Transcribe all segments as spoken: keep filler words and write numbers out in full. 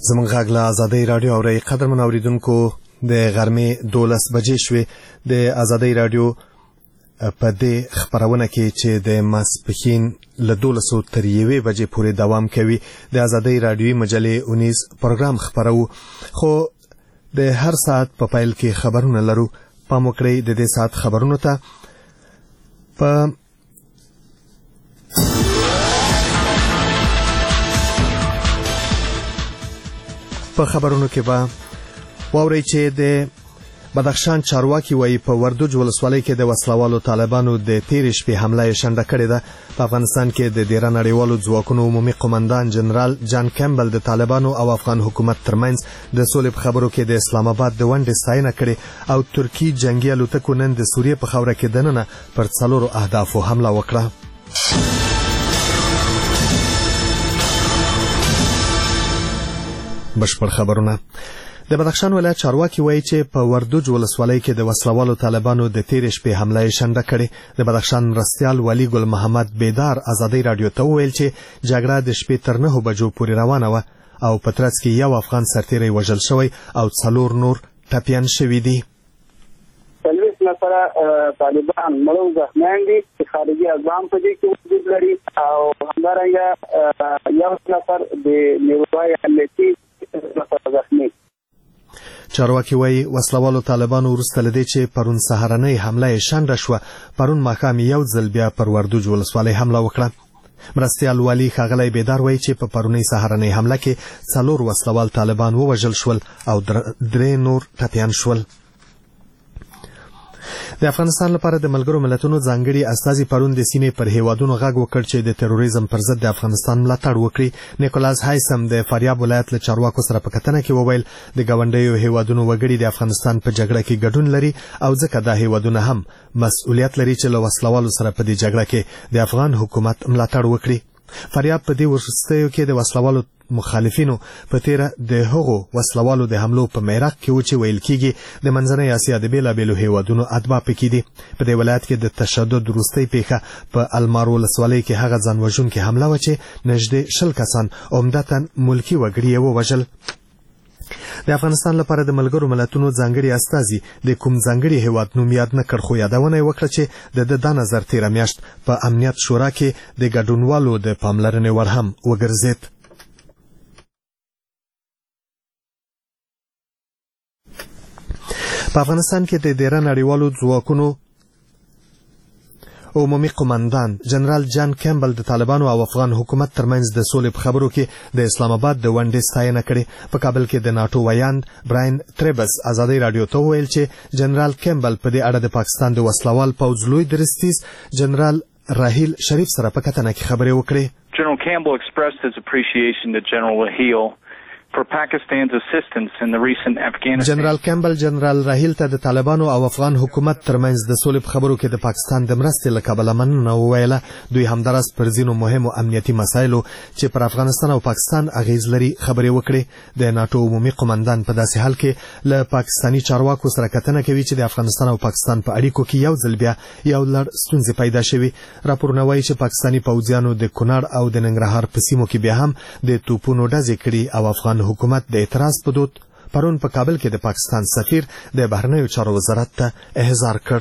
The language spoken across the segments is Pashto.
زمونږ غږ له ازادۍ رادیو اورئ. قدرمن اوریدونکو، د غرمې دولس بجې شوې. د ازادۍ رادیو په دې خپرونه کې چې د ماسپښین له دولسو تر یوې بجې پورې دوام کوي د ازادۍ رادیوي مجلې اونیز پروګرام خپرو، خو د هر ساعت په پیل کې خبرونه لرو. پام وکړئ د دې ساعت خبرونو ته. په په خبرونو کې به واورئ چې د بدخشان چارواکي وایي په وردوج ولسوالۍ کې د وسلوالو طالبانو د تیرې شپې حمله یې شنډه کړې ده. په افغانستان کې د ډیره نړیوالو ځواکونو عمومي قومندان جنرال جان کیمبل د طالبانو او افغان حکومت ترمنځ د سولې په خبرو کې د اسلام آباد د ونډې ستاینه کړې او ترکی جنگي الوتکو نن د سوریې په خاوره کې دننه پر څلورو اهدافو حمله وکړه. بشپړ خبرونه. د بدخشان ولایت چارواکي وایي چې په وردوج ولسوالۍ کې د وسلوالو طالبانو د تیرې شپې حمله یې شنډه کړې. د بدخشان مرستیال والي ګل محمد بیدار ازادۍ رادیو ته وویل چې جګړه د شپې تر نهو بجو پورې روانه وه او په ترڅ کې یو افغان سرتیری وژل شوی او څلور نور ټپیان شوي دي. څلوېښت نفره طالبان مړه او زخمیان دي چې خارجي اقوام په دې کې وجود لري او همدارنګه یو نفر د نیروهای امنیتي زخمی. چارواکي وایي وسلوالو طالبانو وروسته له دې چې پرون سهارنۍ حمله یې شنډه شوه، پرون ماښام یو ځل بیا پر وردوج ولسوالۍ حمله وکړه. مرستیال والي ښاغلی بیدار وایي چې په پرونۍ سهارنۍ حمله کې څلور وسلوال طالبان ووژل شول او درې نور ټپیان شول. د افغانستان لپاره د ملګرو ملتونو ځانګړي استازي پرون د سیمې پر هیوادونو غږ وکړ چې د تروریزم پر ضد د افغانستان ملاتړ وکړي. نیکولاس هایسم د فاریاب ولایت له چارواکو سره په کتنه کې وویل د ګاونډیو هیوادونو وګړي د افغانستان په جګړه کې ګډون لري او ځکه دا هیوادونه هم مسؤلیت لري چې له وسلوالو سره په دې جګړه کې د افغان حکومت ملاتړ وکړي. فاریاب په دې وروستیو کې د وسلوالو مخالفینو په تیره د هغو وسلوالو د حملو په میراق کې و چې ویل کېږي د منځنۍ اسیا د بېلابېلو هیوادونو اتباع پکې دي. په دې ولایت کې د تشدد وروستۍ پیښه په المار ولسوالۍ کې هغه ځان وژونکې حمله وه چې نږدې شل کسان عمدتاً ملکي وګړي یې ووژل. د افغانستان لپاره د ملګرو ملتونو ځانګړي استازي د کوم ځانګړي هیواد نوم یاد نه کړ، خو یادونه یې وکړه چې د ده دا نظر تیره میاشت په امنیت شورا کې د ګډونوالو د پاملرنې وړ هم وګرځېد. په افغانستان کې د ډیره نړیوالو ځواکونو عمومي قومندان جنرال جان کیمبل د طالبانو او افغان حکومت ترمنځ د سولې په خبرو کې د اسلام آباد د ونډې ستاینه کړې. په کابل کې د ناټو ویاند براین تریبس ازادۍ رادیو ته وویل چې جنرال کیمبل په دې اړه د پاکستان د وسلوال پوځ لوی درستیز جنرال راهیل شریف سره په کتنه کې خبرې وکړې. General Campbell expressed his appreciation to General Raheel for Pakistan's assistance in the recent Afghanistan. جنرال کیمبل جنرال راهیل ته د طالبانو او افغان حکومت ترمنځ د سولې په خبرو کې د پاکستان د مرستې له کبله مننه وویله. دوی همداراز پر ځینو مهمو امنیتي مسایلو چې پر افغانستان او پاکستان اغیز لري خبرې وکړې. د ناټو عمومي قومندان په داسې حال کې له پاکستاني چارواکو سره کتنه کوي چې د افغانستان او پاکستان په اړیکو کې یو ځل بیا یو لړ ستونزې پیدا شوي. راپورونه وایي چې پاکستاني پوځیانو د کونړ او د ننګرهار په سیمو کې بیا هم د توپونو ډزې کړي او افغان حکومت د اعتراض په دود پرون په کابل کې د پاکستان سفیر د بهرنیو چارو وزارت ته احضار کړ.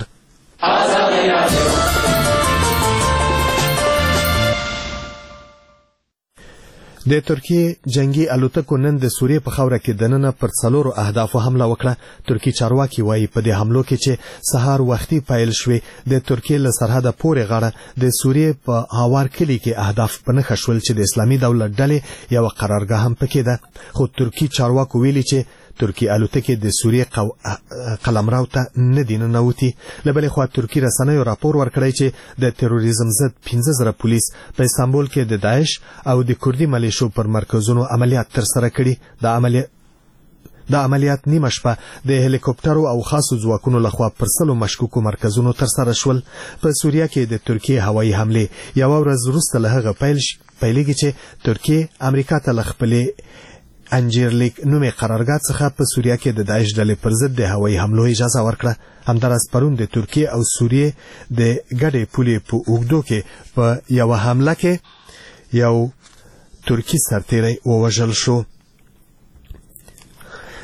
د ترکیې جنگي الوتکو نن د سوریې په خاوره کې دننه پر څلورو اهدافو حمله وکړه. ترکی چارواکي وایي په دې حملو کې چې سهار وختي پیل شوې د ترکیې له سرحده پورې غاړه د سوریې په هاوار کلي کې اهداف په نښه شول چې د اسلامي دولت ډلې یوه قرارګاه هم پکې ده. خو ترکی چارواکو ویلي چې ترکی الوتکې د سوریې قلمرو ته نه دي ننوتي. له بلې خوا ترکی رسنیو راپور ورکړی چې د تروریزم ضد پنځه زره پولیس په استانبول کې د داعش او د کردي ملیشو پر مرکزونو عملیات ترسره کړي. د عملیات د عملیات نیمه شپه د هلیکوپټرو او خاصو ځواکونو لخوا پر سلو مشکوکو مرکزونو ترسره شول. په سوریه کې د ترکیې هوایي حملې یوه ورځ وروسته له هغه پیلېږي چې ترکیې امریکا ته له خپلې انجیرلیک نومې قرارګاه څخه په سوریه کې د داعش ډلې پر ضد د هوایي حملو اجازه ورکړه. همداراز پرون د ترکیې او سوریې د ګډې پولې په اوږدو کې په یوه حمله کې یو ترکی سرتیری ووژل شو.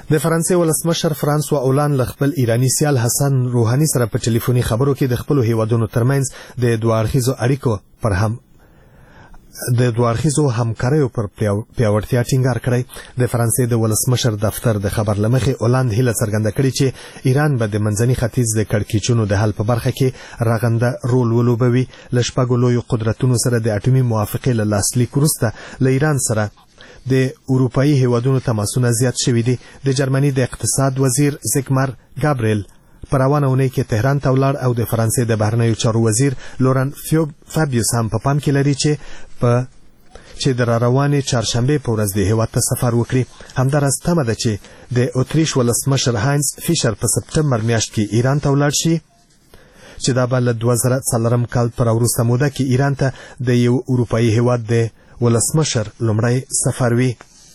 د فرانسې ولسمشر فرانسوا اولان له خپل ایرانی سیال حسن روحانی سره په ټلیفوني خبرو کې د خپل هیوادونو ترمنځ د دوه اړخیزو اړیکو پر هم د دوه اړخیزو همکاریو پر پیاوړتیا ټینګار کړی. د فرانسې د ولسمشر دفتر د خبر لمخې اولاند هیله څرګنده کړې چې ایران به د منځني ختیځ د کړکېچونو د حل په برخه کې رغنده رول ولوبوي. له شپږو لویو قدرتونو سره د اټومي موافقې له لاسلیک وروسته له ایران سره د اروپایي هیوادونو تماسونه زیات شوي دي. د جرمني د اقتصاد وزیر زیگمار گابریل په روانه اونۍ کې تهران ته ولاړ او د فرانسې د بهرنیو چارو وزیر لوران فابیوس هم په پام کې لري چې په چې د راروانې چهارشنبې په ورځ د هیواد ته سفر وکړي. همداراز تمه ده چې د اتریش ولسمشر هاینز فیشر په سپټمبر میاشت کې ایران ته ولاړ شي چې دا به له دوه زره څلورم کال پر وروسته موده کې ایران ته د یو اروپایي هیواد د ولسمشر لومړی سفر وي.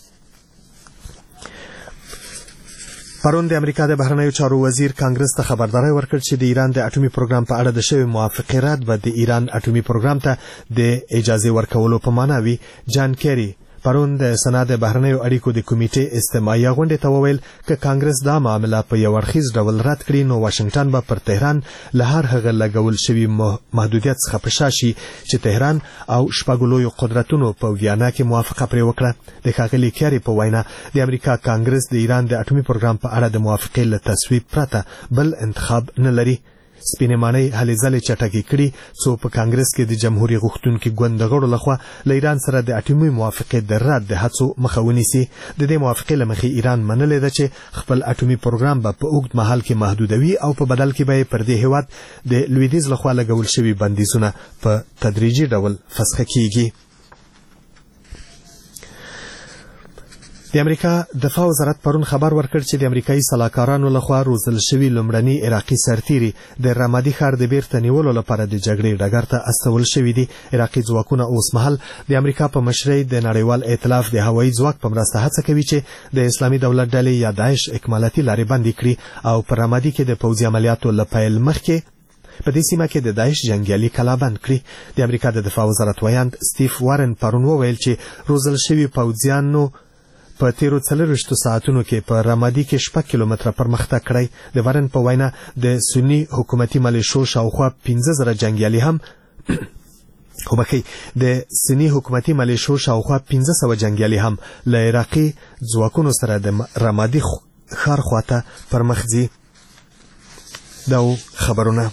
پرون د امریکا د بهرنیو چارو وزیر کانګرس ته خبرداري ورکړ چې د ایران د اټومي پروګرام په اړه د شوی موافقې رد به د ایران اټومي پروګرام ته د اجازه ورکولو په معنا وي. جان کیری پرون د سنا د بهرنیو اړیکو د کمیټې استماعي غونډې ته وویل چې کانګرس دا معاملې په یو اړخیز ډول رد کړي نو واشنگټن به پر تهران له هر هغه لګول شوی محدودیت څخه په شا شي چې تهران او شپږو لویو قدرتونو په ویانا کې موافقه پرې وکړه. د ښاغلي کیری په وینا د امریکا کانګرس د ایران د اټومي پروګرام په اړه د موافقې له تصویب پرته بل انتخاب نه لري. سپینې ماڼۍ هلې ځلې چټکې کړي څو په کانګرس کې د جمهوریت غوښتونکو ګوند غړو لخوا له ایران سره د اټومي موافقې د رد د هڅو مخه ونیسي. د دې موافقې له مخې ایران منلې ده چې خپل اټومي پروګرام به په اوږد مهال کې محدودوي او په بدل کې به پر دې هیواد د لویدیځ لخوا لګول شوي بندیزونه په تدریجي ډول فسخ کیږي. د امریکا دفاع وزارت پرون خبر ورکړ چې د امریکایي سلاکارانو لخوا روزل شوی لومړنی عراقي سرتیري د رمادي ښار د بیرته نیولو لپاره د جګړې ډګر ته استول شوي دي. عراقي ځواکونه اوس مهال د امریکا په مشرۍ د نړیوال ائتلاف د هوایي ځواک په مرسته هڅه کوي چې د اسلامي دولت ډلې یا داعش اکمالاتي لارې بندې کړي او په رمادي کې د پوځي عملیاتو له پیل مخکې په دې سیمه کې د داعش جنگیالي کلابند کړي. د امریکا د دفاع وزارت ویاند سټیف وارن پرون وویل چې روزل شوي پوځیانو په تیرو څلورویشتو ساعتونو کې په رمادي کې شپږ کیلومتره پرمختګ کړی. د وارن په وینا د سنی حکومتي ملیشو شاوخوا پنځه زره جنگیالي هم خو بخي د سنی حکومتي ملیشو شاوخوا پنځه سوه جنگیالي هم له عراقي ځواکونو سره د رمادي ښار خواته پرمخ ځي. دا خبرونه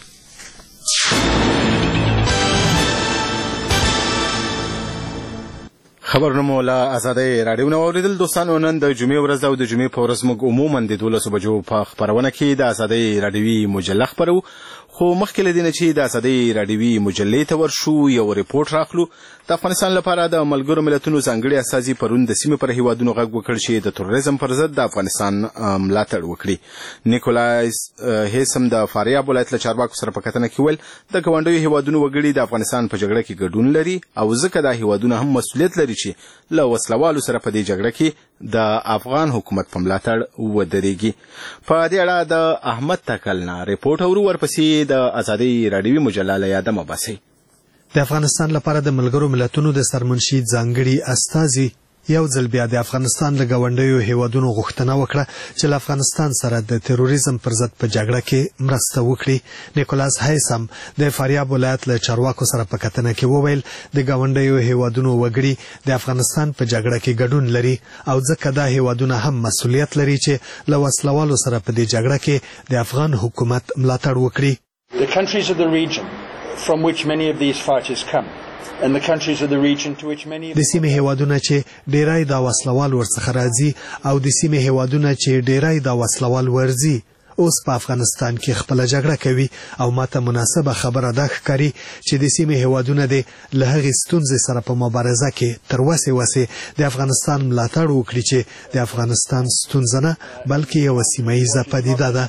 خبرونه مولا آزادۍ راډیو نو اوریدل دوستانو. نن د جمعې ورځ او د جمعې په ورځ موږ عموما د دولسو بجو په خبرونه کې د آزادۍ راډیوي مجله خبرو خو مخکې له دې نه چې د آزادۍ راډیوي مجلې ته ورشو یو ریپورټ راخلو. د افغانستان لپاره د ملګرو ملتونو ځانګړي استازي پرون د سیمې پر هیوادونو غږ وکړ چې د تروریزم پر ضد د افغانستان ملاتړ وکړي. نیکولایس هیسم د فاریاب ولایت له چارواکو سره په کتنه کې ویل د ګاونډیو هیوادونو وګړي د افغانستان په جګړه کې ګډون لري او ځکه دا هیوادونه هم مسؤلیت لري چې له وسلوالو سره په دې جګړه کې د افغان حکومت په ملاتړ ودرېږي. په دې اړه د احمد تکل نه ریپورټ اورو، ورپسې د آزادۍ راډیوي مجله له یاده مباسي. د افغانستان لپاره د ملګرو ملتونو د سرمنشي ځانګړي استازي یو ځل بیا د افغانستان له ګاونډیو هیوادونو غوښتنه وکړه چې له افغانستان سره د تروریزم پر ضد په جګړه کې مرسته وکړي. نیکولاس هیسم د فاریاب ولایت له چارواکو سره په کتنه کې وویل د ګاونډیو هیوادونو وګړي د افغانستان په جګړه کې ګډون لري او ځکه دا هیوادونه هم مسؤلیت لري چې له وسلوالو سره په دې جګړه کې د افغان حکومت ملاتړ وکړي. The countries of the region from which many of these fighters come and the countries of the region to which many د سیمې هیوادونه چې ډیرای دا وسلوال ورڅخه راځي او د سیمې هیوادونه چې ډیرای دا وسلوال ورځي اوس په افغانستان کې خپل جګړه کوي او ماته مناسبه خبره ده ښکاري چې د سیمې هیوادونه د له هغې ستونزې سره په مبارزه کې تر وسې وسې د افغانستان ملاتړ وکړي چې د افغانستان ستونزه نه بلکې یوه سیمه ییزه پدیده ده.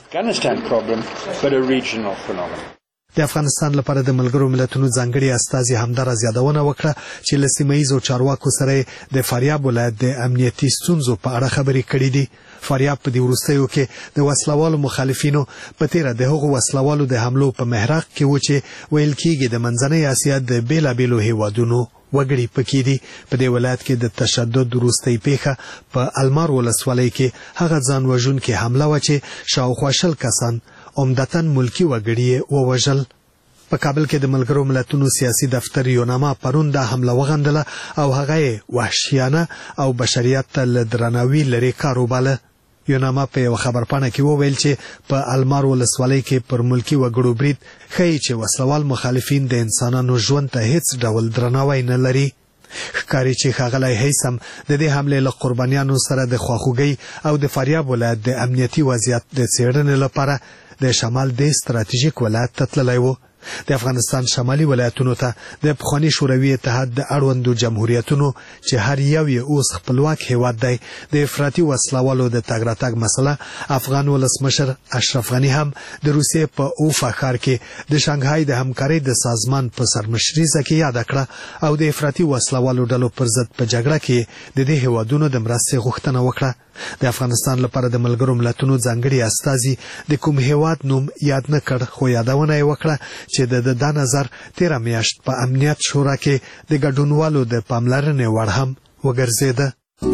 د افغانستان لپاره د ملګرو ملتونو ځانګړي استازي همداراز یادونه وکړه چې له سیمه ییزو چارواکو سره د فاریاب ولایت د امنیتي ستونزو په اړه خبرې کړې دي. فاریاب په دې وروستیو کې د وسلوالو مخالفینو په تیره د هغو وسلوالو د حملو په محراق کې و چې ویل کېږي د منځنۍ اسیا د بېلابېلو هیوادونو وګړي پکې دي. په دې ولایت کې د تشدد وروستۍ پیښه په المار ولسوالۍ کې هغه ځان وژونکې حمله وه چې شاوخوا شل کسان عمدتاً ملکي وګړي یې ووژل. په کابل کې د ملګرو ملتونو سیاسي دفتر یوناما پرون دا حمله وغندله او هغه یې وحشیانه او بشریت ته له درناوي لرې کار وباله. یوناما په یو خبرپاڼه کې وویل چې په المار ولسوالۍ کې پر ملکي وګړو برید ښیي چې وسلوال مخالفین د انسانانو ژوند ته هیڅ ډول درناوی نه لري. ښکاري چې ښاغلی هیثم د دې حملې له قربانیانو سره د خواخوږۍ او د فاریاب ولایت د امنیتي وضعیت د څېړنې لپاره د شمال د ستراتیژیک ولایت ته تللی و. د افغانستان شمالي ولایتونو ته د پخواني شوروي اتحاد د اړوندو جمهوریتونو چې هر یو یې اوس خپلواک هیواد دی د افراطي وسلوالو د تګ راتګ مسله افغان ولسمشر اشرف غني هم د روسیې په اوفا ښار کې د شانګهای د همکارۍ د سازمان په سرمشریزه کې یاد کړه او د افراطي وسلوالو ډلو پر ضد په جګړه کې د دې هیوادونو د مرستې غوښتنه وکړه. د افغانستان لپاره د ملګرو ملتونو ځانګړي استازي د کوم هیواد نوم یاد نه کړ، خو یادونه یې وکړه چې د دا نظر تیره میاشت په امنیت شورا کې د ګډونوالو د پاملرنې وړ هم وګرځېده.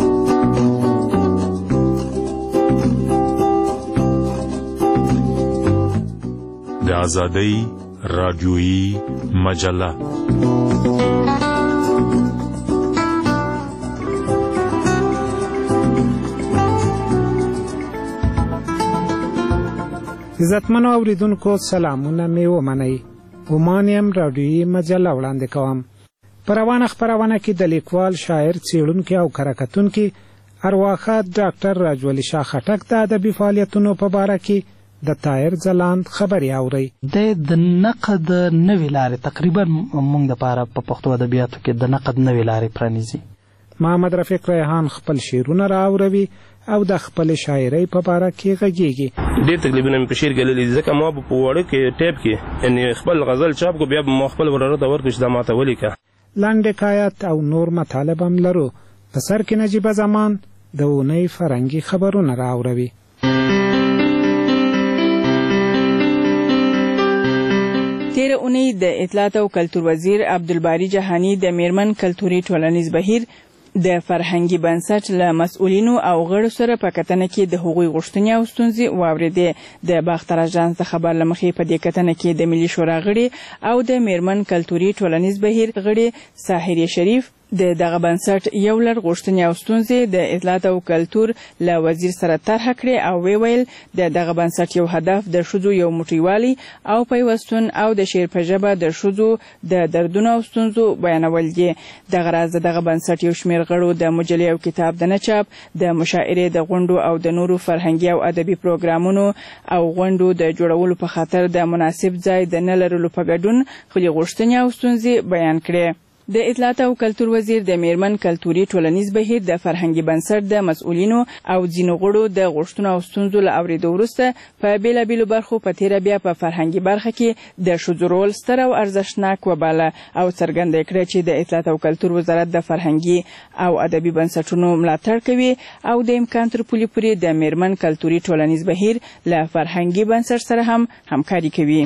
د آزادۍ رادیویي مجله عزتمنو اوریدونکو سلامونه مې ومنئ. عمان یم رادیویي مجله وړاندې کوم. په روانه خپرونه کې د لیکوال، شاعر، څېړونکي او کره کتونکي ارواښاد ډاکټر راجولي شاه خټک د ادبي فعالیتونو په باره کې د طاهر ځلاند خبرې اورئ. د نقد نوې لارې تقریبا موږ دپاره په پښتو ادبیاتو کې د نقد نوې لارې پرانیزي. محمد رفیق ریحان خپل شعرونه راوروي او د خپل شاعرۍ په باره کې غږیږي. ډېر تکلیفونه مې په شعر کې لیدلي، ځکه ما په وړه کې ټیپ کې یعنې خپل غزل چاپ کړو، بیا به ما خپل وراره ته ورکړو چې دا ما ته ولیکه. لنډ حکایت او نور مطالب هم لرو. په سر کې نجیبه زمان د اونۍ فرهنګي خبرونه راوروي. تیر اونۍ د اطلاعات او کلتور وزیر عبدالباری جهانی د میرمن کلتوري ټولنیز بهیر د فرهنګي بنسټ له مسؤلینو او غړو سره په کتنه کې د هغوی غوښتنې او ستونزې واورېدې. د باختر اژانس د خبر له مخې په دې کتنه کې د ملي شورا غړي او د میرمن کلتوري ټولنیز بهیر غړي ساحرې شریف د دغه بنسټ یو لړ غوښتنې او ستونزې د اطلاعات او کلتور له وزیر سره طرحه کړې او وی ویل د دغه بنسټ یو هدف د ښځو یو موټیوالي او پیوستون او د شعر په ژبه د ښځو د دردونو او ستونزو بیانول دي. دغه راز د دغه بنسټ یو شمېر غړو د مجلې او کتاب د نه چاپ، د مشاعرې د غونډو او د نورو فرهنګي او ادبي پروګرامونو او غونډو د جوړولو په خاطر د مناسب ځای د نه لرلو په ګډون خپلې غوښتنې او ستونزې بیان کړې. د اطلاعات او کلتور وزیر د میرمن کلتوري ټولنیز بهیر د فرهنګي بنسټ د مسؤلینو او ځینو غړو د غوښتنو او ستونزو له اورېدو وروسته په بېلابېلو برخو په تېره بیا په فرهنګي برخه کې د ښځو رول ستر او ارزښتناک وباله او څرګنده کړه چې د اطلاعات او کلتور وزارت د فرهنګي او ادبي بنسټونو ملاتړ کوي او د امکان تر پولې پورې د میرمن کلتوري ټولنیز بهیر له فرهنګي بنسټ سره هم همکاري کوي.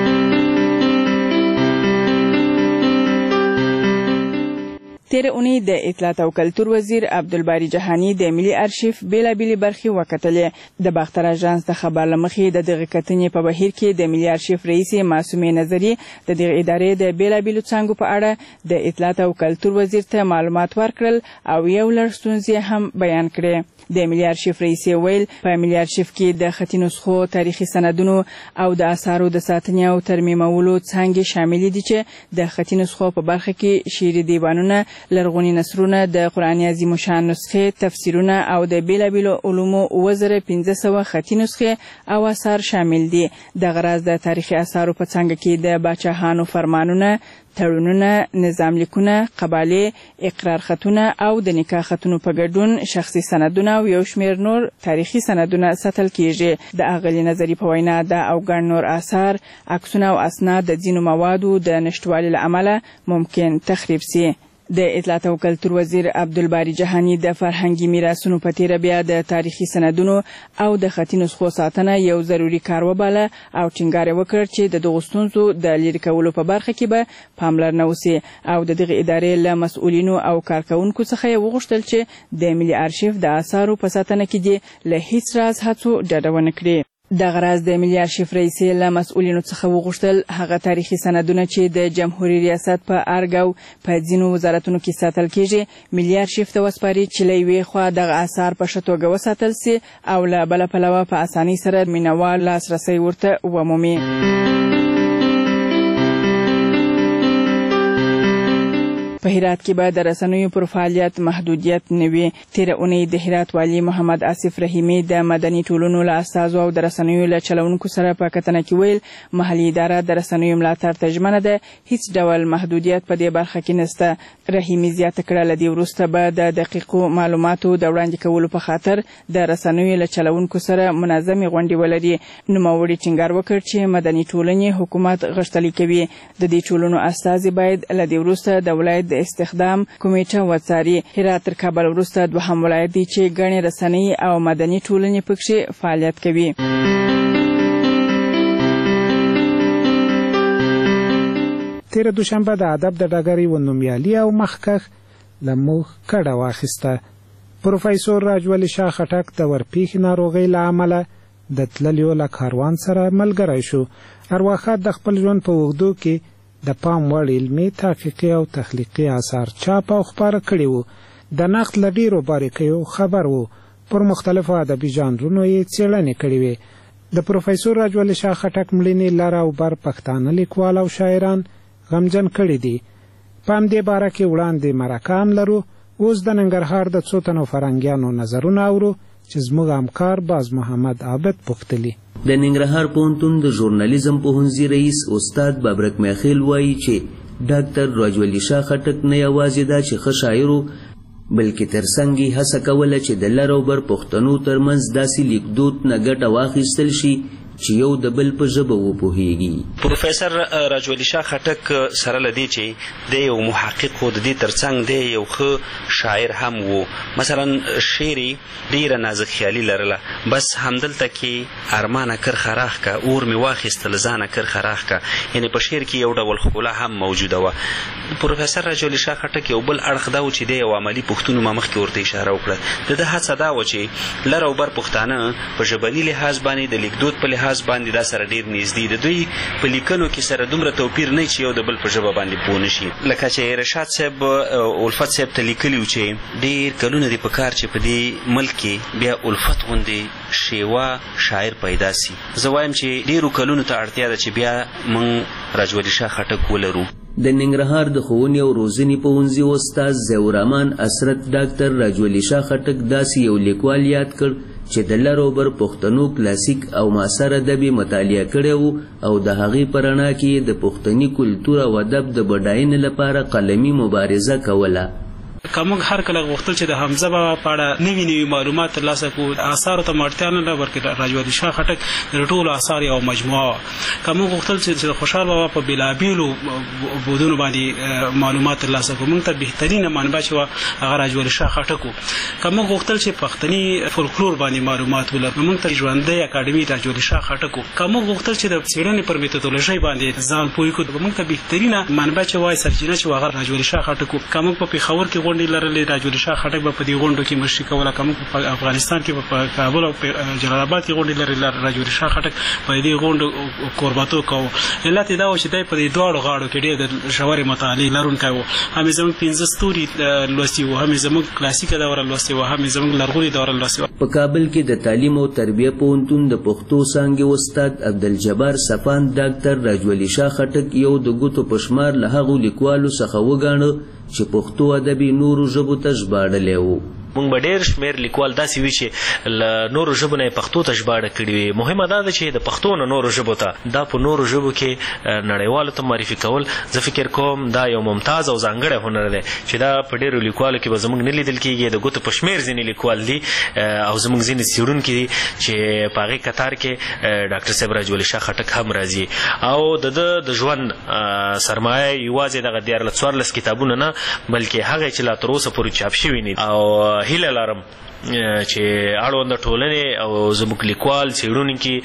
تیر اونۍ د اطلاعات او کلتور وزیر عبدالباری جهانی د ملي ارشیف بېلابېلې برخې وکتلې. د باختر اژانس د خبر له مخې د دغې کتنې په بهیر کې د ملي ارشیف رئیسې معصومې نظري د دغې ادارې د بېلابېلو څانګو په اړه د اطلاعات او کلتور وزیر ته معلومات ورکړل او یو لړ ستونزې هم بیان کړې. د ملي ارشیف رئیسې ویل په ملي ارشیف کې د خطي نسخو، تاریخي سندونو او د اثارو د ساتنې او ترمیمولو څانګې شاملې دي چې د خطي نسخو په برخه کې شعري دیوانونه، لرغوني نثرونه، د قرآن عظیم الشان نسخې، تفسیرونه او د بېلابېلو علومو اووه زره پنځه سوه خطي نسخې او اثار شامل دي. دغه راز د تاریخي اثارو په څانګه کې د باچاهانو فرمانونه، تړونونه، نظام لیکونه، قبالې، اقرار خطونه او د نکاح خطونو په ګډون شخصي سندونه او یو شمېر نور تاریخي سندونه ساتل کیږي. د اغلې نظري په وینا دا او ګڼ نور آثار، عکسونه او اسناد د ځینو موادو د نشتوالي له امله ممکن تخریب سي. د اطلاعات او کلتور وزیر عبدالباری جهانی د فرهنګي میراثونو په تیره بیا د تاریخي سندونو او د خطي نسخو ساتنه یو ضروري کار وباله او ټینګار وکړ چې د دغو ستونزو د لرې کولو په برخه کې به پاملرنه وسي او د دغې ادارې له مسؤلینو او کارکوونکو څخه یې وغوښتل چې د ملي ارشیف د آثارو په ساتنه کې دې له هیڅ راز هڅو ډډه ونه کړي. دغه راز د ملي ارشیف رئیسې له مسؤلینو څخه وغوښتل هغه تاریخي سندونه چې د جمهوري ریاست په ارګ او په ځینو وزارتونو کې ساتل کیږي ملي ارشیف ته وسپاري چې له یوې خوا دغه آثار په ښه توګه وساتل سي او له بله پلوه په اسانۍ سره مینوال لاسرسی ورته ومومي. په هرات کې به د رسنیو پر فعالیت محدودیت نه وي. تېره اونۍ د هرات والي محمد آصف رحیمي د مدني ټولنو له استازو او د رسنیو له چلوونکو سره په کتنه کې ویل محلي اداره د رسنیو ملاتړ ته ژمنه ده، هیڅ ډول محدودیت په دې برخه کې نشته. رحیمي زیاته کړه له دې وروسته به د دقیقو معلوماتو د وړاندې کولو په خاطر د رسنیو له چلوونکو سره منظمې غونډې ولري. نوموړي ټینګار وکړ چې مدني ټولنې حکومت غښتلي کوي. د دې ټولنو استازي باید له دې وروسته د ولایت د استخدام کمیټه وڅاري. هرات تر کابل وروسته دوهم ولایت دی چې ګڼې رسنۍ او مدني ټولنې پکښې فعالیت کوي. تېره دوشنبه د ادب د ډګر یو نومیالي او مخکښ له موږ کډه واخیسته. پروفیسور راجولي شاه خټک د ورپېښې ناروغۍ له امله د تللیو له کاروان سره ملګری شو. ارواښاد د خپل ژوند په اوږدو کې د پام وړ علمي، تحقیقي او تخلیقي اثار چاپ او خپاره کړي وو. د نقد له ډېرو باریکیو خبر وو. پر مختلفو ادبي ژانرونو یې څېړنې کړې وې. د پروفیسور راجولي شاه خټک مړینې لر او بر پښتانه لیکوال او شاعران غمجن کړي دي. په همدې باره کې وړاندې مرکه هم لرو. اوس د ننګرهار د څو تنو فرهنګیانو نظرونه اورو چې زموږ همکار باز محمد عابد پوښتلي. د ننګرهار پوهنتون د ژورنالیزم پوهنځي رئیس استاد بابرک میخیل وایي چې ډاکټر راجولي شاه خټک نه یوازې دا چې ښه شاعر و بلکې ترڅنګ یې هڅه کوله چې د لر او بر پښتنو ترمنځ داسې لیکدود نه ګټه واخیستل شي چې یو د بل په ژبه وپوهیږي. پروفیسور راجولي شاه خټک سره له دې چې د یو محقق و، د دې ترڅنګ د یو ښه شاعر هم و. مثلا شعر یې ډېره نازک خیالي لرله، بس همدلته کې ارمانه کرښه راښکه، اور مې واخیسته له ځانه کرښه راښکه، یعنې په شعر کې یو ډول ښکلا هم موجوده وه. پروفیسور راجولي شاه خټک یو بل اړخ دا و چې د یو عملي پوښتنو ما مخکې ورته اشاره وکړه. د ده هڅه دا وه چې لر او بر پښتانه په ژبني لحاظ باندې د لیکدود په لحاظ باندې دا سره ډیر نږدې دي. دوی په لیکنو کې سره دومره توپیر نه چې یو د بل په ژبه باندې پوه نشي. لکه چې رشاد صاحب الفت صاحب ته لیکلي و چې ډیر کلونه دي په کار چې په دې ملک کې بیا الفت غوندې شیوا شاعر پیدا سي. زه وایم چې ډیرو کلونو ته اړتیا ده چې بیا موږ راجولي شاه خټک ولرو. د ننګرهار د ښوونې او روزنې پوهنځي استاد ضیاءالرحمن اسرت ډاکټر راجولي شاه خټک داسې یو لیکوال یاد کړ چې د لر او بر پښتنو کلاسیک او معاصر ادب یې مطالعه کړی و او د هغې په رڼا کې د پښتني کلتور او ادب د بډاینې لپاره قلمي مبارزه کوله. که موږ هر کله غوښتل چې د حمزه بابا په اړه نوي نوي معلومات ترلاسه کړو، اثارو ته اړتیا نه ده، بلکې راجولي شاه خټک د ټولو اثار یو مجموعه وه. که موږ غوښتل چې د خوشحال بابا په بېلابېلو بعدونو باندې معلومات ترلاسه کړو، موږ ته بهترینه منبع چې وه هغه راجولي شاه خټک و. که موږ غوښتل چې پښتني فولکلور باندې معلومات ولرو، موږ ته ژوندی اکاډمي راجولي شاه خټک و. که موږ غوښتل چې د څېړنې پر میتودولوژۍ باندې ځان پوه کړو، موږ ته بهترینه منبع چې وایي سرچینه چې هغه راجولي شاه خټک و. که موږ په پېښور کې غونډې لرلې، راجولي شاه خټک به په دې غونډو کې مشري کوله. که موږ په افغانستان کې په کابل او جلال آباد کې غونډې لرلې، راجولي شاه خټک په دې غونډو کوربتوب کوو. علت یې دا و چې دی په دې دواړو غاړو کې ډېر د ژورې مطالعې لرونکی و. هم یې زموږ پنځه ستوري لوستي وو، هم یې زموږ کلاسیکه دوره لوستې وه، هم یې زموږ لرغونې دوره لوستې وه. په کابل کې د تعلیم او تربیه پوهنتون د پښتو څانګې استاد عبدالجبار صفان ډاکټر راجولي شاه خټک یو د ګوتو په شمار له هغو لیکوالو څخه وګاڼه چې پښتو ادب یې نورو ژبو ته ژباړلی و. موږ به ډېر شمېر لیکوال داسې وي چې له نورو ژبو نه یې پښتو ته ژباړه کړې وي. مهمه دا ده چې د پښتو نه نورو ژبو ته دا په نورو ژبو کې نړیوالو ته معرفي کول زه فکر کوم دا یو ممتاز او ځانګړی هنر دی چې دا په ډېرو لیکوالو کې به زموږ نه لیدل کېږي. د ګوتو په شمېر ځینې لیکوال دي او زموږ ځینې څېړونکي دي چې په هغې کتار کې ډاکټر صاحب راج ولي شاه خټک هم راځي او د ده د ژوند سرمایه یوازې دغه دیارلس څوارلس کتابونه نه بلکې هغه چې لا تر اوسه پورې چاپ شوي نه دي. او هیله لرم چې اړوند ټولنې او زموږ لیکوال څېړونکي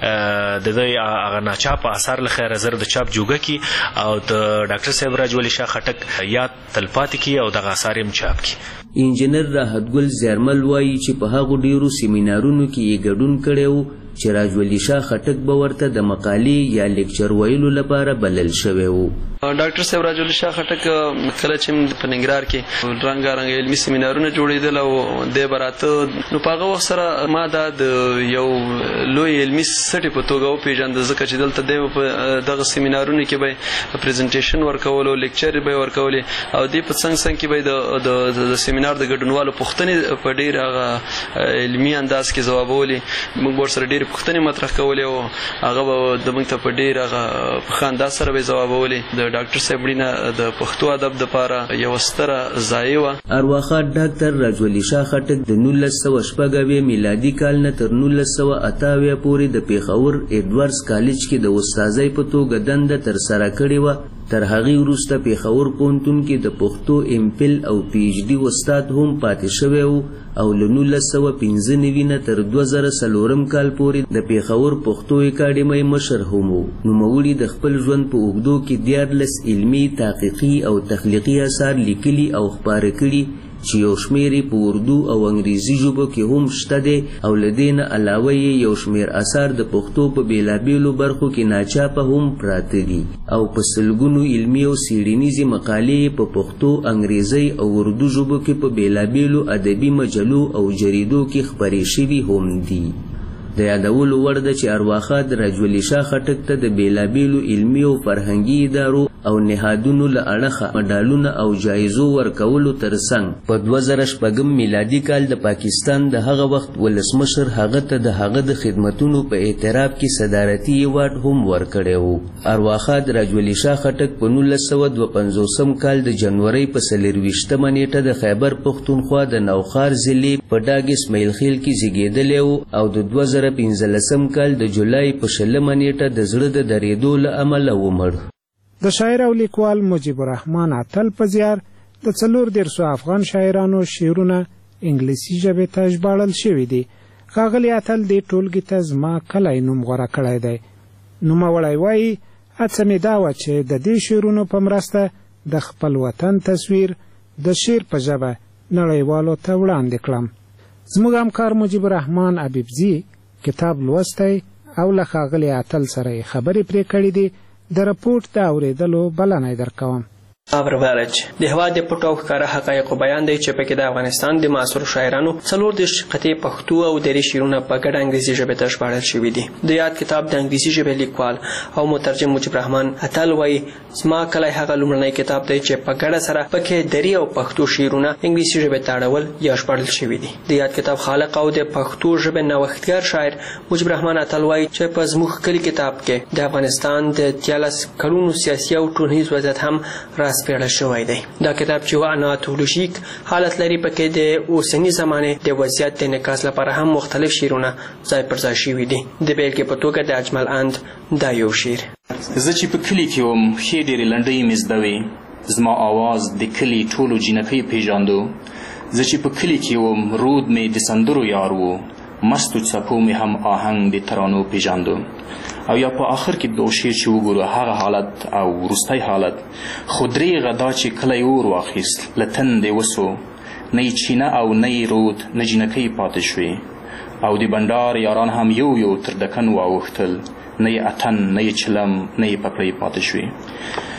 د دوی هغه ناچاپه اثار له خیره زر د چاپ جوګه کړي او د ډاکټر صاحب راج ولي شاه خټک یاد تلپاتې کړي او دغه اثار هم چاپ کړي. انجینر راحت ګل زیارمل وایي چې په هغو ډیرو سیمینارونو کې یې ګډون کړی و چې راج ولي شاه خټک به ورته د مقالې یا لیکچر ویلو لپاره بلل شوی و. ډاکټر صاحب راج ولي شاه خټک کله چې په ننګرهار کې رنګارنګ علمي سیمینارونه جوړېدل او دی به راته نو په هغه وخت سره ما دا د یو لوی علمي سټې په توګه وپېژانده ځکه چې دلته دی په دغه سیمینارونو کې به پریزنټیشن ورکول او لیکچر به یې ورکولې او دې په څنګ څنګ کې به د سیمینار د ګډونوالو پوښتنې په ډېر هغه علمي انداز کې ځوابولې. موږ ورسره ډېرې پوښتنې مطرح کولې او هغه به د موږ ته په ډېر هغه په ښه انداز سره به یې ځوابولې. د ډاکټر صاحب مړینه د پښتو ادب دپاره یوه ستره ضایع وه. ارواښاد ډاکټر راج ولي شاه خټک د نولس سوه شپږ اویا میلادي کال نه تر نولس سوه اته اویا پورې د پېښور ایډورډز کالج کې د استاذۍ په توګه دنده ترسره کړې وه. تر هغې وروسته پېښور پوهنتون کې د پښتو ایم فل او پی ایچ ډي استاد هم پاتې شوی و او له نولس سوه پنځه نوي نه تر دوه زره څلورم کال پورې د پېښور پښتو اکاډمۍ مشر هم و. نوموړي د خپل ژوند په اوږدو کې دیارلس علمي، تحقیقي او تخلیقي اثار لیکلي او خپاره کړي چې یو شمېر یې په اردو او انګریزي ژبو کې هم شته دی او له دې نه علاوه یې یو شمېر اثار د پښتو په بېلابېلو برخو کې ناچاپه هم پراته دي او په سلګونو علمي او څېړنیزې مقالې په پښتو، انګریزي او اردو ژبو کې په بېلابېلو ادبي مجلو او جریدو کې خپرې شوي هم دي. د یادولو وړ ده چې ارواښاد راج ولي شاه خټک ته د بېلابېلو علمي او فرهنګي ادارو او نهادونو له اړخه مډالونه او جایزو ورکولو ترڅنګ په دوه زره شپږم میلادي کال د پاکستان د هغه وخت ولسمشر هغه ته د هغه د خدمتونو په اعتراف کې صدارتي ایوارډ هم ورکړی و. ارواښاد راج ولي شاه خټک په نولس سوه دوه پنځوسم کال د جنورۍ په څلېرویشتمه نیټه د خیبر پښتونخوا د نوښار ضلع په ډاګ اسماعیل خیل کې زیږېدلی و او د دوه زره پنځلسم کال د جولای په شلمه نیټه د زړه د درېدو له امله ومړ. د شاعر او لیکوال مجیب الرحمن اتل په زیار د څلور دېرشو افغان شاعرانو شعرونه انګلیسي ژبې ته ژباړل شوي دي. ښاغلي اتل دې ټولګې ته زما کلی نوم غوره کړی دی. نوموړی وایي هڅه مې دا وه چې د دې شعرونو په مرسته د خپل وطن تصویر د شعر په ژبه نړیوالو ته وړاندې کړم. زموږ همکار مجیب الرحمن ابیبزي کتاب لوستی او له ښاغلي اتل سره یې خبرې پرې کړې دي. د رپورټ د اورېدلو بلنه یې درکوم. برابرج د هوا د پټو ښکاره حقایقو بیان دی چې پکې د افغانستان د معاصر شاعرانو څلور دېرش قطعې پښتو او درې شعرونه په ګډه انګریزي ژبې ته ژباړل شوي دي. د یاد کتاب د انګریزي ژبې لیکوال او مترجم مجیب الرحمن اتل وایي زما کلی هغه لومړنی کتاب دی چې په ګډه سره پکې درې او پښتو شعرونه انګلیسي ژبې ته اړول یا ژباړل شوي دي. د یاد کتاب خالق او د پښتو ژبې نوښتګر شاعر مجیب الرحمن اتل وایي چې په زموږ کلي کتاب کې د افغانستان د تیالس کلونو سیاسي او ټولنیز وضعیت هم راسپېړل شوی دی. دا کتاب چې اناتولوژیک حالت لري پکې د اوسني زمانې د وضعیت د انعکاس لپاره هم مختلف شعرونه ځای پر ځای شوي دي. د بیلګې په توګه د اجمل اند دا یو شعر: زه چې په کلي کې وم ښې ډېرې لنډۍ مې زده وې، زما آواز د کلي ټولو جینکۍ پېژاندو. زه چې په کلي کې وم رود مې د سندرو یار و، مستو څپو مې هم آهنګ د ترانو پېژاندو. او یا په آخر کې د شعر چې وګورو هغه حالت او وروستی حالت خو درېغه دا چې کلی اور واخیست له تندې وسو، نه یې چینه او نه یې رود نه جینکۍ پاتې شوې، او د بنډار یاران هم یو یو تر دکن واوښتل، نه یې اتن نه یې چلم نه یې پپړۍ پاتې شوې.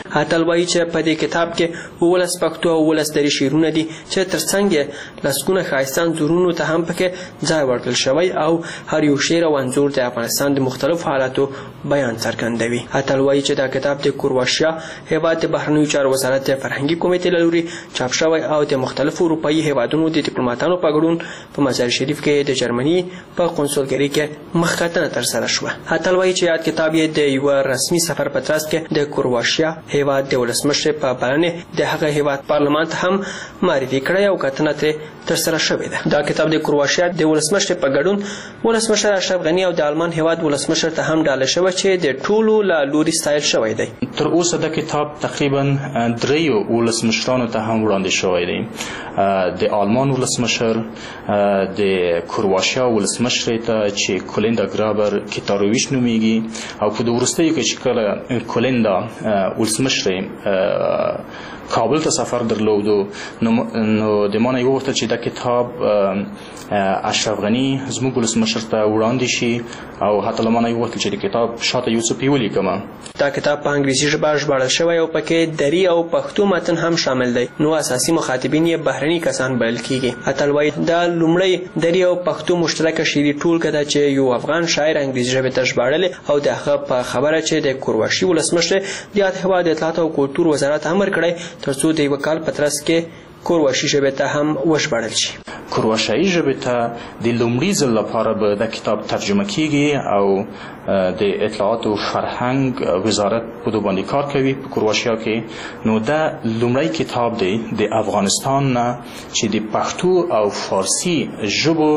اتل وایي چې په دې کتاب کې ولس پښتو او ولس دري شعرونه دي چې ترڅنګ لسګونه ښایسته انځورونو ته هم پکې ځای ورکړل شوی او هر یو شعر او انځور د افغانستان د مختلفو حالاتو بیان څرګندوي. اتل وایي چې دا کتاب د کرواشیا هیواد د بهرنیو چارو وزارت فرهنګي کمیټې له لوري چاپ شوی او د مختلفو اروپایي هیوادونو د ډیپلوماټانو په ګډون په مزار شریف کې د جرمني په قونسلګرۍ کې مخکتنه ترسره شوه. اتل وایي چې یاد کتاب یې د یو رسمي سفر په ترڅ کې د کرواشیا هیواد د ولسمشر په بلنې د هغه هیواد پارلمان ته هم معرفي کړی او کتنه ترې ترسره شوې ده. دا کتاب د کرواشیا د ولسمشر په ګډون ولسمشر اشرف غني او د آلمان هیواد ولسمشر ته هم ډالۍ شوی چې د ټولو له لوري ستایل شوی دی. تر اوسه د کتاب تقریبا دریو ولسمشرانو ته هم وړاندې شوی دی. د آلمان ولسمشر، د کرواشیا ولسمشر ته چې کولیندا ګرابر کیتاروویچ نومیږي او په د وروستیو کې چې کله کولیندا ولسمشر کابل ته سفر درلودو نو د مانه یو وخت چې دا کتاب اشرف غني زموږ ولسمشر ته وړاندې شي او حتی لمانه یو وخت چې د کتاب شاته یو څه پیولې کما. دا کتاب په انګلیسي ژبه ژباړل شوی او پکې دری او پښتو متن هم شامل دی. نو اساسي مخاطبین یې بهرني کسان بلل کیږي. اتل وایي دا لومړی دری او پښتو مشترکه شعري ټولګه ده چې یو افغان شاعر انګلیسي ژبه ته ژباړلې او دغه په خبره چې د کورواشي ولسمشر د هیواد اطلاعات او کلتور وزارت امر کړی ترڅو د یو کال په ترڅ کې کورواشي ژبه ته هم وژباړل شي. کرواشایي ژبې ته د لومړي ځل لپاره به دا کتاب ترجمه کیږي او د اطلاعات او فرهنګ وزارت په دې باندې کار کوي په کرواشیا کې. نو دا لومړی کتاب دی د افغانستان نه چې د پښتو او فارسی ژبو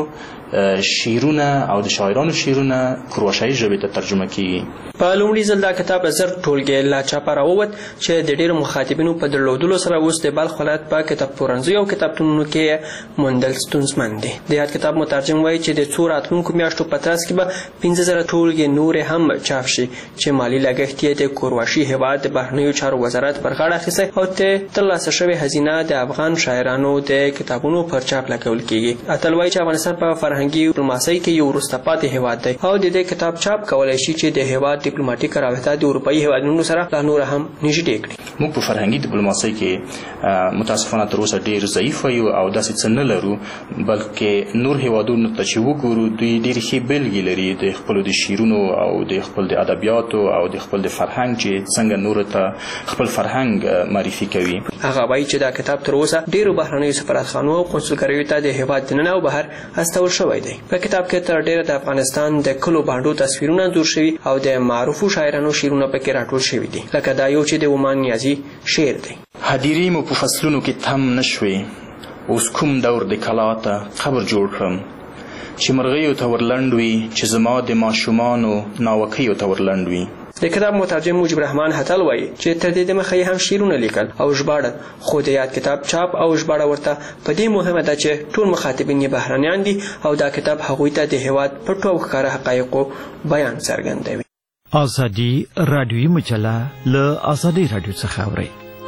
شعرونه او د شاعرانو شعرونه کرواشایي ژبې ته ترجمه کیږي. په لومړي ځل دا کتاب زر ټولګې لا چاپه راووت چې د ډېرو مخاطبینو په درلودلو سره اوس د بلخ ولایت په کتابپلورنځیو او کتابتونونو کې موندل ستونزمن دي. د یاد کتاب مترجم وایي چې د څو راتلونکو میاشتو په ترڅ کې به پنځه زره ټولګې نورې هم چاپ شي چې مالي لګښت یې د کورواشي هیواد د بهرنیو چارو وزارت پر غاړه اخیستی او ته ترلاسه شوې هزینه د افغان شاعرانو د کتابونو پر چاپ لګول کیږي. اتل وایي چې افغانستان په فرهنګي ډیپلوماسۍ کې یو وروسته پاتې هیواد دی او د دې کتاب چاپ کولی شي چې د هیواد ډیپلوماټیک رابطه د اروپایي هیوادونو سره لا نور هم نږدې کړي. موږ په فرهنګي ډیپلوماسۍ کې متاسفانه تر اوسه ډېر ضعیف یو او داسې څه نه لرو، بلکې نور هیوادونو ته چې وګورو دوی ډېرې ښې بېلګې لري د خپلو د شعرونو او د خپل د ادبیاتو او د خپل د فرهنګ چې څنګه نورو ته خپل فرهنګ معرفي کوي. هغه وایي چې دا کتاب تر اوسه ډېرو بهرنیو سفارتخانو او قونسلګریو ته د هیواد دننه او بهر استول شوی دی. په کتاب کې تر ډېره د افغانستان د کلو باندو تصویرونه انځور شوي او د معروفو شاعرانو شعرونه پکې راټول شوي دي، لکه دا یو چې د عمان نیازي شعر دی. هدیرې مو په فصلونو کې تم نشوي، اوس کوم دور د کلا ته قبر جوړ کړم چې مرغیو ته ورلنډ وي، چې زما د ماشومانو ناوکیو ته ورلنډ وي. د کتاب مترجم موجب رحمان هتل وایي چې تر دې دمخه یې هم شعرونه لیکل او ژباړل، خو د یاد کتاب چاپ او ژباړه ورته په دې مهمه ده چې ټول مخاطبین یې بهرنیان دي او دا کتاب هغوی ته د هیواد پټو او ښکاره حقایقو بیان څرګندوي. ازادي رادیوي مجله له ازادي رادیو څخه اوري.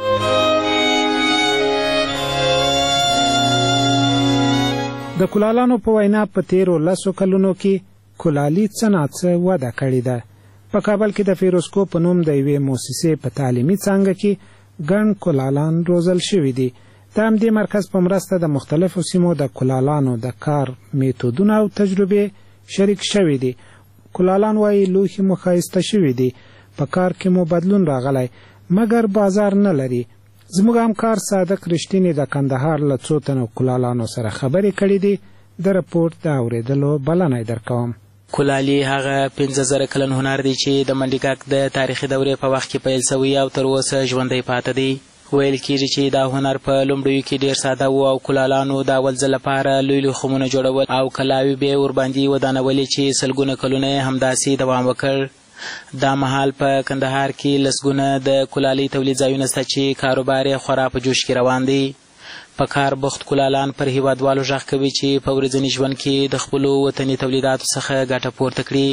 د کولالانو په وینا په تیرو لسو کلونو کې کولالي صنعت وده کړې ده. په کابل کې د فیروزکو په نوم د یوې مؤسسې په تعلیمي څانګه کې ګڼ کولالان روزل شوي دي. د همدې مرکز په مرسته د مختلفو سیمو د کولالانو د کار میتودونه او تجربې شریک شوي دي. کولالان وایي لوښي مو ښایسته شوي دي، په کار کې مو بدلون راغلی، مګر بازار نه لري. زموږ همکار صادق رښتینی د کندهار له څو تنو کولالانو سره خبرې کړې دي. د رپورټ د اورېدلو بلنه یې درکوم. کولالي هغه پنځه زره کلن هنر دی چې د منډیګک د تاریخي دورې په وخت کې پیل شوی او تر اوسه ژوندی پاتې دی. ویل کېږي چې دا هنر په لومړیو کې ډېر ساده و او کولالانو د اول ځل لپاره لوی لوی خمونه جوړول او کلاوې به یې ورباندې ودانولې چې سلګونه کلونه یې همداسې دوام وکړ. دا مهال په کندهار کې لسګونه د کولالۍ تولید ځایونه شته چې کاروبار یې خورا په جوش کې روان دی. په کار بخت کولالان پر هیوادوالو غږ کوي چې په ورځني ژوند کې د خپلو وطني تولیداتو څخه ګټه پورته کړي.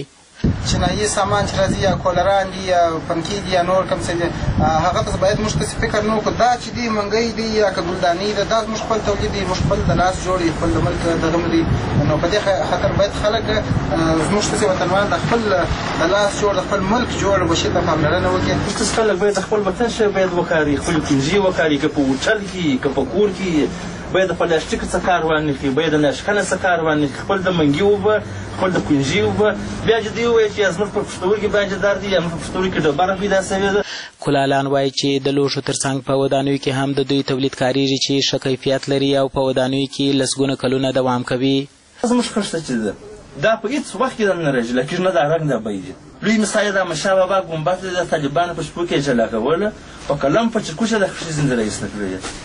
چینایي سامان چې راځي یا کولران دي یا پنکې دي یا نور کوم څه دي هغه ته باید موږ داسې فکر نه وکړو دا چې دي منګۍ دي یا که ګلدانۍ ده دا زموږ خپل تولید دي موږ خپل د لاس جوړ یو خپل د ملک دغه نه دي نو په دې خاطر باید خلک زموږ داسې وطنوال د خپل د لاس جوړ د خپل ملک جوړ بشي ته پاملرنه وکړي. داسې خلک باید خپل وطن شی باید وکاري خپل کنځي وکاري که په هوټل کې که په کور کې باید د پلاستیک څخه کار وانخلي باید د ناشکنه څخه کار وانخلي خپل د منګي اوبه خپل د کنځي اوبه بیا چې دوی ووایي چې زموږ په پښتورګي باندې درد دي یا زموږ په پښتورګي کې ډبره پیدا سوې ده. کولالان وایي چې د لوښو ترڅنګ په ودانیو کې هم د دوی تولید کاریږي چې ښه کیفیت لري او په ودانیو کې لسګونه کلونه دوام کوي. زموږ خښته چې ده دا په هېڅ وخت کې نه راځي لکه نه دا رنګ دا بیي دي لوی مثال د احمدشاه بابا ګمبد د طالبانو په شپو کې جلا کوله په قلم په چکوشه د خښې زنځیره ایسته کړې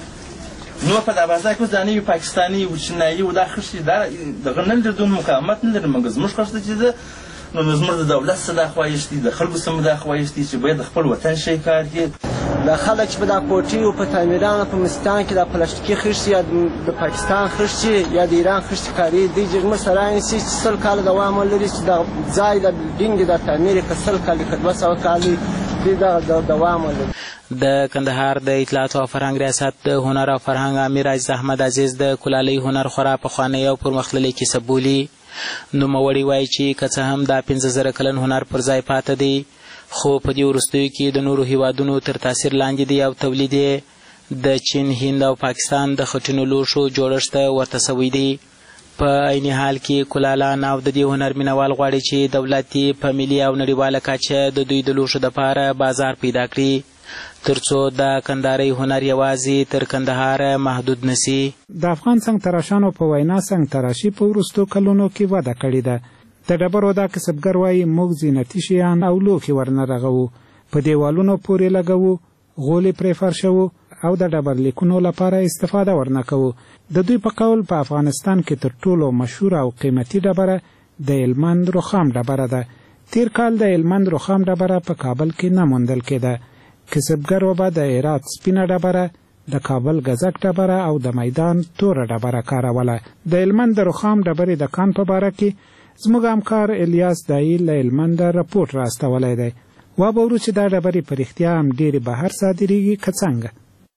نو په دروازه کې دا نوي پاکستاني او چینایي او دا خښې دا دغه نه لري دون مقاومت نه لري مګر زموږ خښته چې ده نو زموږ د دولت څخه دا خواهش دي د خلکو څخه دا خواهش دي چې باید خپل وطن شي کار کړي. دا خلک چې په دا کوټې او په تعمیرانو په مستان کې دا پلاستیکي خښې یا د پاکستان خښې یا د ایران خښې کاري دي چې زموږ سره رانیسي چې سل کاله دوام ولري چې دا ځای د بلډینګ د تعمیر که سل کاله که دوه سوه کالې دې دغه دوام ولري. د کندهار د اطلاعات او فرهنګ ریاست د هنر او فرهنګ امیر عزیز احمد عزیز د کلالۍ هنر خورا پخوانی او پرمختللی کیسه بولي. نوموړي وایي چې که څه هم دا پنځه زره کلن هنر پر ځای پاته دی خو په دې وروستیو کې د نورو هیوادونو تر تاثیر لاندې دی او تولید یې د چین هند او پاکستان د خټینو لوښو جوړښت ورته سوی دی. په عین حال کې کلالان او د دې هنر مینوال غواړي چې دولت یې په ملي او نړیواله کچه د دوی د لوښو دپاره بازار پیدا کړي ترڅو د کندهاري هنر یوازې تر کندهار محدود نسی. د افغان څنګ تراشانو په وینا څنګ تراشي په وروستو کلونو کې وده کړې ده. د ډبرو دا کسبګر وایي موږ زینتي شیان او لوښي ورنه رغوو په دیوالونو پورې لګوو غولې پرې فرشوو او د ډبرلیکونو لپاره استفاده ورنه کوو. د دوی په قول په افغانستان کې تر ټولو مشهوره او قیمتي ډبره د هلمند رخام ډبره ده. تیر کال د هلمند رخام ډبره په کابل کې نه موندل کېده. کسبګرو به د هرات سپینه ډبره د کابل ګزک ډبره او د میدان توره ډبره کاروله. د هلمند د رخام ډبرې د کان په باره کې زموږ همکار الیاس دایي له هلمنده رپورټ راستولی دی. وابورو چې دا ډبرې په رښتیا هم ډېرې بهر صادریږي که څنګه.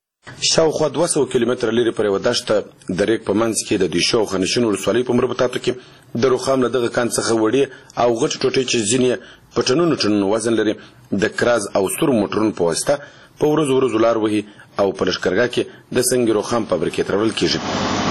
شاوخوا دوه سوه کیلومتره لرې پر یوه دښته د ریګ په منځ کې د دیشو او خانشین ولسوالۍ په مربوطاتو کې د رخام له دغه کان څخه وړې او غټې ټوټې چې ځینې په ټنونو ټنونو وزن لري د کراز او سترو موټرونو په واسطه په ورځو ورځو لار وهي او په لښکرګاه کې د سنګي رخام فابریکې ته راوړل کېږي.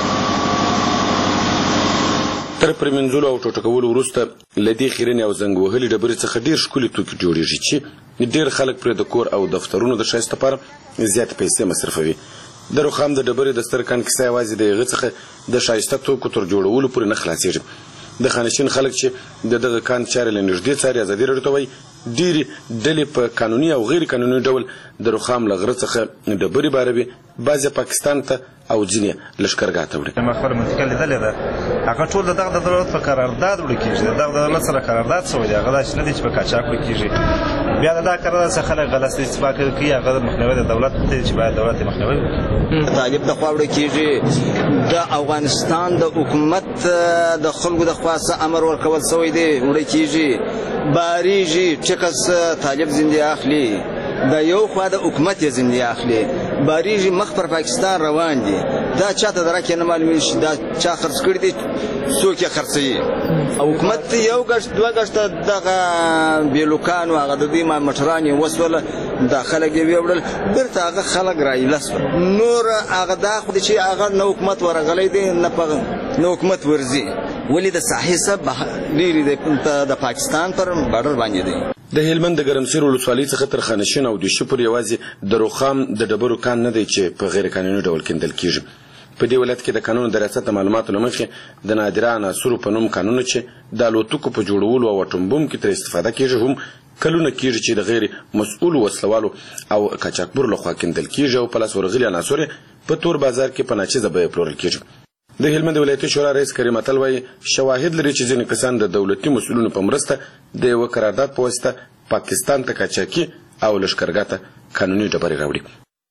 تر پرېمنځلو او ټوټه کولو وروسته له دې خیرنې او زنګ وهلې ډبرې څخه ډېر ښکلي توکي جوړېږي چې ډېر خلک پرې د کور او دفترونو د ښایست لپاره زیاتې پیسې مصرفوي. د رخام د ډبرې د ستر کان کیسه یوازې د هغې څخه د ښایسته توکو تر جوړولو پورې نه خلاصېږي. د خانشین خلک چې د دغه کان چارې له نږدې څاري ازادي راډیو ته وایي ډېرې ډلې په قانوني او غیر قانوني ډول د رخام له غره څخه ډبرې باروي بعضې پاکستان ته او ځینې لښکرګاه ته وړي. ما خپله منطقه لیدلې ده هغه ټول د دغه د دولت په قرارداد وړل کېږي د دغه دولت سره قرارداد شوی دی هغه داسې نه دی چې په قاچاق وړل کېږي بیا د دغه قرارداد څخه خلک غلط استفاده کوي هغه مخنیوی د دولت دی چې باید دولت یې مخنیوی وکړي. طالب د خوا وړل کېږي د افغانستان د حکومت د خلکو د خوا څه امر ورکول شوی دی وړل کېږي باریږي ټکس طالب زندې اخلي د یو خوا د حکومت یې زندې اخلي باریږي مخ پر پاکستان روان دي دا چاته درکه نه معلومه شي دا چا خرڅ کړی دي څوک یې خرڅوي حکومت یو غشت دوه غشت دغه بیلوکانو هغه د دې ما مټرانې وسوله دا خلک یې ویوړل بیرته هغه خلک رایلس نور هغه دا خو چې هغه نو حکومت ورغلی دی نه په نو حکومت ورزي ولې د ساحې سب ډېرې د پاکستان پر بارډر باندې دی. د هلمند د ګرمسیر ولسوالۍ څخه تر خانشین او دیشو پورې یوازې د رخام د ډبرو کان نه دی چې په غیر قانوني ډول کیندل کېږي. په دې ولایت کې د قانون د ریاست د معلوماتو له مخې د نادره عناصرو په نوم کانونه چې د الوتکو په جوړولو او اټوم بم کې ترې استفاده کېږي هم کلونه کېږي چې د غیر مسؤلو وسلوالو او قاچاقبرو لخوا کیندل کېږي او په لاس ورغلي عناصر په تور بازار کې په ناچیزه بیه پلورل کېږي. د هلمند ولایتي شورا رئیس کریم اتل وایي شواهد لري چې ځینې کسان د دولتي مسؤلینو په مرسته د یوه قرارداد په واسطه پاکستان ته قاچاقي او لښکرګاه ته قانوني ډبرې راوړي.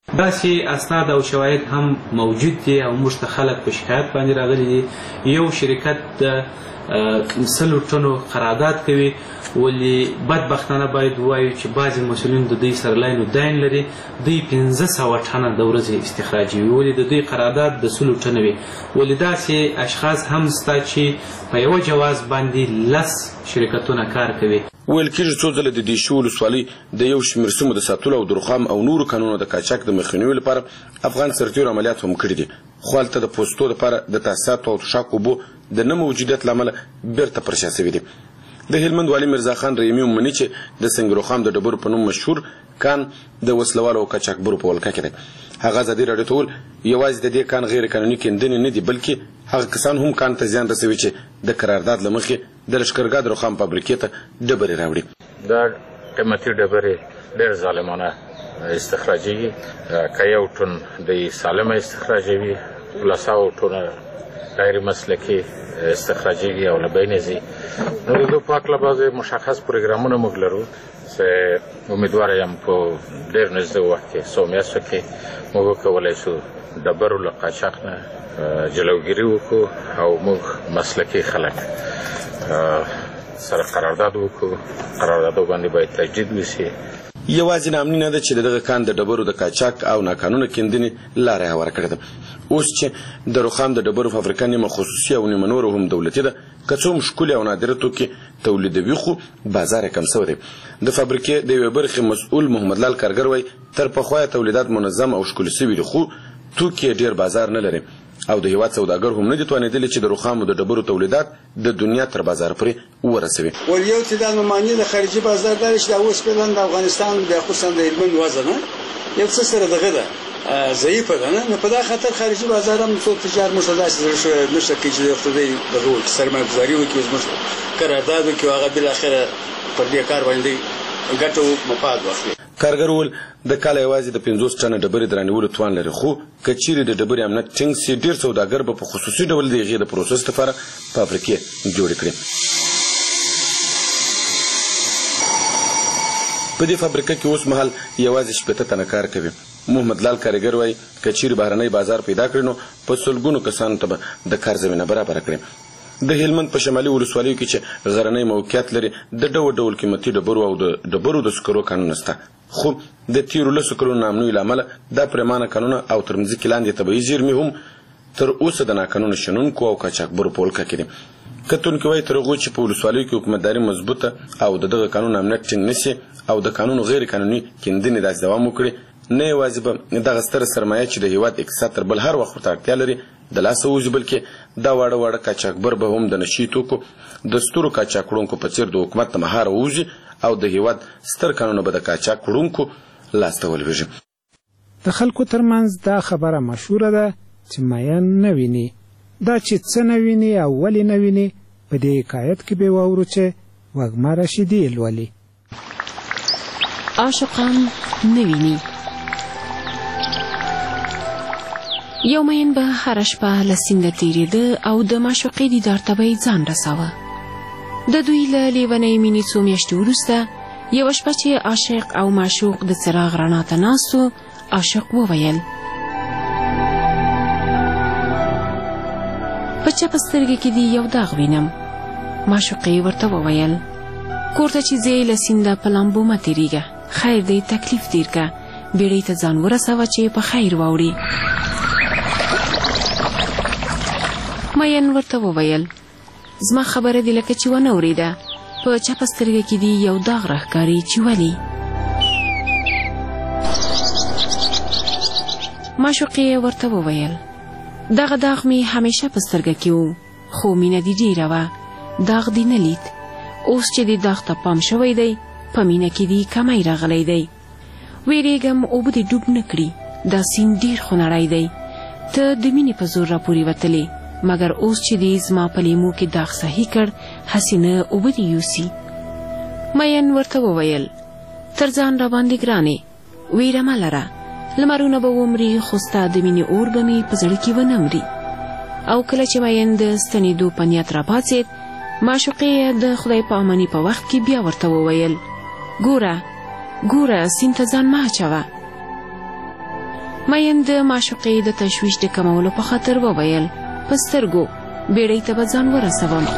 داسې اسناد او شواهد هم موجود دي او موږ ته خلک په شکایت باندې راغلي دي. یو شرکت د سلو ټنو قرارداد کوي، ولې بدبختانه باید ووایو چې بعضې مسؤلین د دوی سره لاین و داین لري، دوی پنځه سوه ټنه د ورځې استخراجوي، ولې د دوی قرارداد د سلو ټنه وي. ولې داسې اشخاص هم شته چې په یوه جواز باندې لس شرکتونه کار کوي. ویل کېږي څو ځله د دیشي ولسوالۍ د یو شمېر سیمو د ساتلو او درخام او نورو کانونو د قاچاق د مخنیوي لپاره افغان سرتیرو عملیات هم کړي دي، خو هلته د پوستو لپاره د تاسیساتو او تشاک اوبو د نه موجودیت له امله بیرته پر شا سوي دي. د هلمند والي میرزا خان رحیمي ومني چې د سنګروخام د ډبرو په نوم مشهور کان د وسلوالو او قاچاقبرو په ولکه کې دی. هغه ازادي راډیو ته وویل یوازې د دې کان غیر قانوني کیندنې نه دي، بلکې هغه کسان هم کان ته زیان رسوي چې د قرارداد له مخې د لښکرګاه د رخام فابریکې ته ډبرې راوړي. دا قیمتي ډبرې ډېر ظالمانه استخراجوي، که یو ټن د سالمه استخراجوي، لساو ټونه غیر مسلکي استخراجوي او له بینې ځي. نو د دو په هکله بعضې مشخص پروګرامونه موږ لرو چې امیدواره یم په ډېر نږدې وخت کې څو میاشتو کې موږ وکولی شو ډبرو له قاچاق نه جلوګیري وکړو او موږ مسلکي خلک سره قرارداد وکړو. قراردادو باندې باید تجدید وشي. یوازې نامني نه ده چې دغه کان د ډبرو د قاچاق او ناقانونه کیندنې لاره هواره کړې ده. اوس چې د رخام د ډبرو فابریکه نیمه خصوصي او نیمه نوره هم دولتي ده، که څه هم ښکلي او نادره توکي تولیدوي خو بازار یې کم سوی دی. د فابریکې د یوې برخې مسؤل محمد لال کارګر وایي تر پخوا تولیدات منظم او ښکلي سوي دي، خو توکي ډېر بازار نه لري او د هېواد سوداګر هم نه دي توانېدلي چې د رخامو د ډبرو تولیدات د دنیا تر بازار پورې ورسوي. ول یو تعداد ممانع د خارجي بازار دا چې د اوسپنې د افغانستان د خصوصا د هلمند وزن یو څه سره دغه ده ضعیفه ده، نه په دا خاطر خارجي بازار هم څو تجار موږ داسې نشته کې چې د خدای دغه سرمایه‌ګذاري وکړي، موږ قرارداد وکړو، هغه بالاخره پر دې کار باندې ګټو مفاد واخلي. کارګر وویل د کاله یوازې د پنځوس ټنه ډبرې د رانیولو توان لري، خو که چیرې د ډبرې امنیت ټینګ سي ډېر سوداګر به په خصوصي ډول د هغې د پروسس لپاره فابریکې جوړې کړي. په دې فابریکه کې اوس مهال یوازې شپېته تنه کار کوي. محمد لال کارګر وایي که چیرې بهرنی بازار پیدا کړي نو په سلګونو کسانو ته به د کار زمینه برابره کړي. د هلمند په شمالي ولسوالیو کې چې غرنی موقعیت لري د ډول ډول قیمتي ډبرو او د ډبرو د سکرو کانونه شته، خو د تیرو لسو کلونو نامنوي له امله دا پرېمانه کانونه او تر مځکې لاندې طبیعي زیرمې هم تر اوسه د ناقانونه شنونکو او قاچاقبرو په ولکه کې دي. کتونکي وایي تر هغو چې په ولسوالیو کې حکومتداري مضبوطه او د دغه قانون امنیت ټینګ نه سي او د قانونو غیر قانوني کیندنې داسې دوام وکړي، نه یوازې به دغه ستره سرمایه چې د هېواد اقتصاد تر بل هر وخت ورته اړتیا لري د لاسه ووځي، بلکې دا واړه واړه قاچاقبر به هم د نشي توکو د سترو قاچاق وړونکو په څېر د حکومت نه مهاره ووځي او د هېواد ستر کانونه به د قاچاق وړونکو لاسته ولویږي. د خلکو ترمنځ دا خبره مشهوره ده چې مین نه ویني. دا چې څه نه ویني او ولې نه ویني په دې حکایت کې به واورو چې وږمه رشیدي لولي. عاشقان نه ویني. یو مین به هره شپه له سینده تېرېده او د معشوقې دیدار ته به یې ځان رساوه. د دوی له لیونۍ مینې څو میاشتې وروسته یوه شپه چې عاشق او معشوق د څراغ رڼا ته ناست و، عاشق وویل په چپه سترګې کې دې یو داغ وینم. معشوقې ورته وویل کور ته چې ځې له سینده په لامبو مه تېرېږه، خیر دی تکلیف تېر که، بیړۍ ته ځان ورسوه چې په خیر واوړې. مین ورته وویل زما خبره دې لکه چې ونه اورېده، په چپه سترګه کې دې یو داغ راښکاري چې ولې؟ معشوقې ورته وویل دغه داغ مې همیشه په سترګه کې و، خو مینه دې ډېره وه، داغ دې نه لید. اوس چې دې داغ ته پام شوی دی په مینه کې دې کمی راغلی دی. ویرېږم اوبه دې ډوب نه کړي، دا سیند ډېر خونړی دی، ته د مینې په زور راپورې وتلې، مګر اوس چې دې زما په لیمو کې داغ صحیح کړ هسې نه اوبه دې یوسي. مین ورته وویل تر ځان راباندې ګرانې ویره مه لره، لمرونه به ومري خو ستا د مینې اور به مې په زړه کې ونه مري. او کله چې مین د ستنېدو په نیت راپاڅېد، معشوقې د خدای په اماني په وخت کې بیا ورته وویل ګوره ګوره سیند ته ځان مه اچوه. مین د معشوقې د تشویش د کمولو په خاطر وویل په سترګو بیړۍ ته به ځان ورسوم.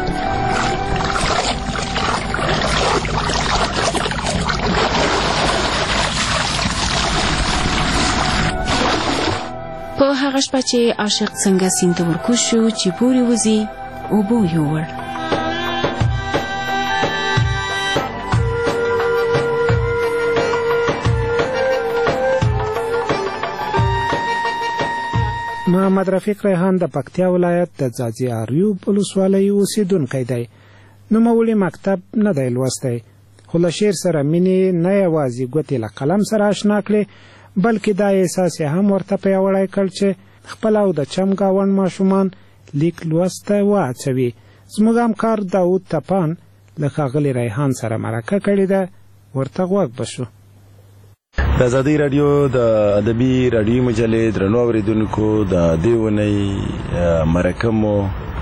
په هغه شپه چې عاشق څنګه سیند ته ورکوز شو چې پورې وځي اوبو یوړ. محمد رفیق ریحان د پکتیا ولایت د ځاځي اریوب ولسوالۍ اوسیدونکی دی. نوموړي مکتب نه دی لوستی خو له شعر سره مینې نه یوازې ګوتې له قلم سره اشنا کړې بلکې دا احساس یې هم ورته پیاوړی کړ چې خپل او د چم ګاونډ ماشومان لیک لوست ته وهڅوي. زموږ همکار داود تپان له ښاغلي ریحان سره مرکه کړې ده، ورته غوږ به شو. د ازادۍ راډیو د ادبي راډیوي مجلې درنو اورېدونکو د دې اونۍ مرکه مو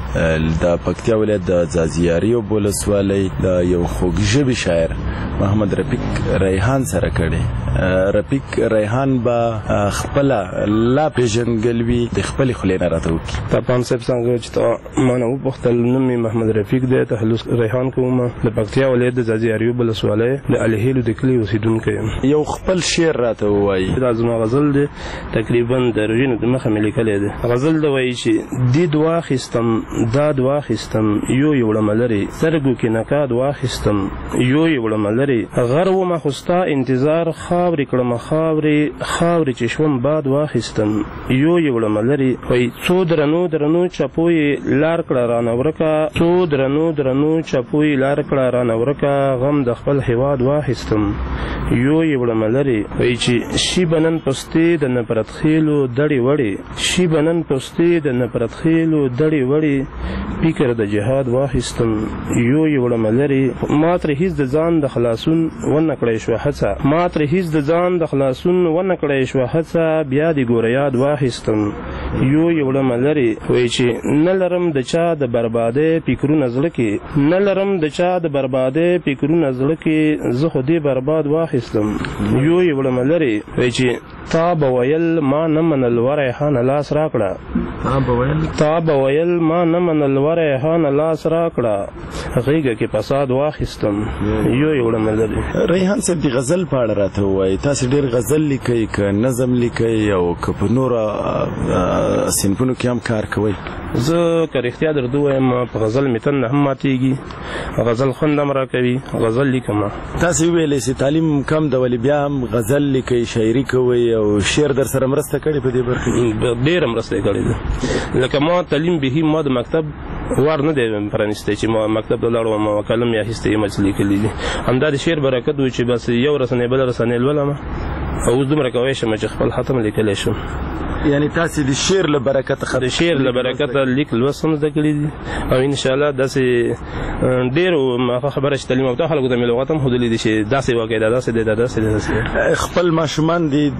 د پکتیا ولایت د ځاځي اریوب ولسوالۍ د یو خوږژبي شاعر محمد رفیق ریحان سره کړې. رفیق ریحان به خپله لا پېژندګلوي د خپلې خولې نه راته وکړي. تپان صاحب څنګه چې تا ما نه وپوښتل نوم مې محمد رفیق دی، تخلص ریحان کوم، د پکتیا ولایت د ځاځي اریوب ولسوالۍ د الهیلو د کلي اوسېدونکی یم. یو خپل شعر راته ووایي. دا زما غزل دی، تقریبا د روژې د مخه مې لیکلی دی. غزل دی وایي چې دید واخیستم داد واخیستم یو یې وړمه لرې، سترګو کې نقاد واخیستم یو یې وړمه لرې، غر ومه خو ستا انتظار خاورې کړمه خاورې خاورې چې شوم باد واخیستم یو یې وړمه لرې. وایي څو درنو درنو چپو یې لار کړه رانه ورکه، څو درنو درنو چپو یې لار کړه رانه ورکه، غم د خپل هېواد واخیستم یو یې وړمه لرې. وایي چې شي به نن پستې د نفرت خیلو دړې وړې، شي به نن پستې د نفرت خیلو دړې وړې، فکر د جهاد واخیستم یو یې وړمه لرې. ما ترې هیڅ د ځان د خلاصون ونه کړی شوه هڅه، ما ترې هیڅ د ځان د خلاصون ونه کړی شوه هڅه، بیا دې ګوره یاد واخیستم یو یې وړمه لرې. وایي چې نه لرم د چا د بربادۍ فکرونه زړه کې، نه لرم د چا د بربادۍ فکرونه زړه کې، زه خو دې برباد واخیستم یو یې وړمه لرې. وایي چې تا به ویل ما نه منل و ریحانه لاس راکړه، تا به ویل تا به ویل ما نه منل و ریحانه لاس راکړه، غېږه کې فساد واخیستم یو یې وړمه لرې. ریحان صاحب د غزل په اړه راته ووایي. تاسې ډېر غزل لیکئ که نظم لیکئ او که په نورو صنفونو کې هم کار کوئ؟ زه که رښتیا درته ووایم په غزل مې تنده هم ماتېږي، غزل خوند هم راکوي، غزل لیکم. تاسې وویلی چې تعلیم کم ده ولې بیا هم غزل لیکئ، شاعري کوئ او شعر در سره مرسته کړې په دې برخه کې؟ ډېره مرسته یې کړې ده. لکه ما تعلیم بهي ما د مکتب وار نه دی پرانیستی چې ما مکتب ته لاړم او قلم یې اخیستی یم چې لیکلي دي. همدا د شعر برکت و چې بس یو رسنۍ بله رسنۍ لولم او اوس دومره کوی شم چې خپل ختم لیکلی شم. یعنی تاسې د شعر له برکته د شعر له برکته لیک لوست هم زده کړي دي او انشاءالله داسې ډېرو خبره چې تعلیم یافته خلکو ته مې لغت هم ښودلي دي چې داسې واقع ده، داسې دی دا داسې دی. خپل ماشومان دي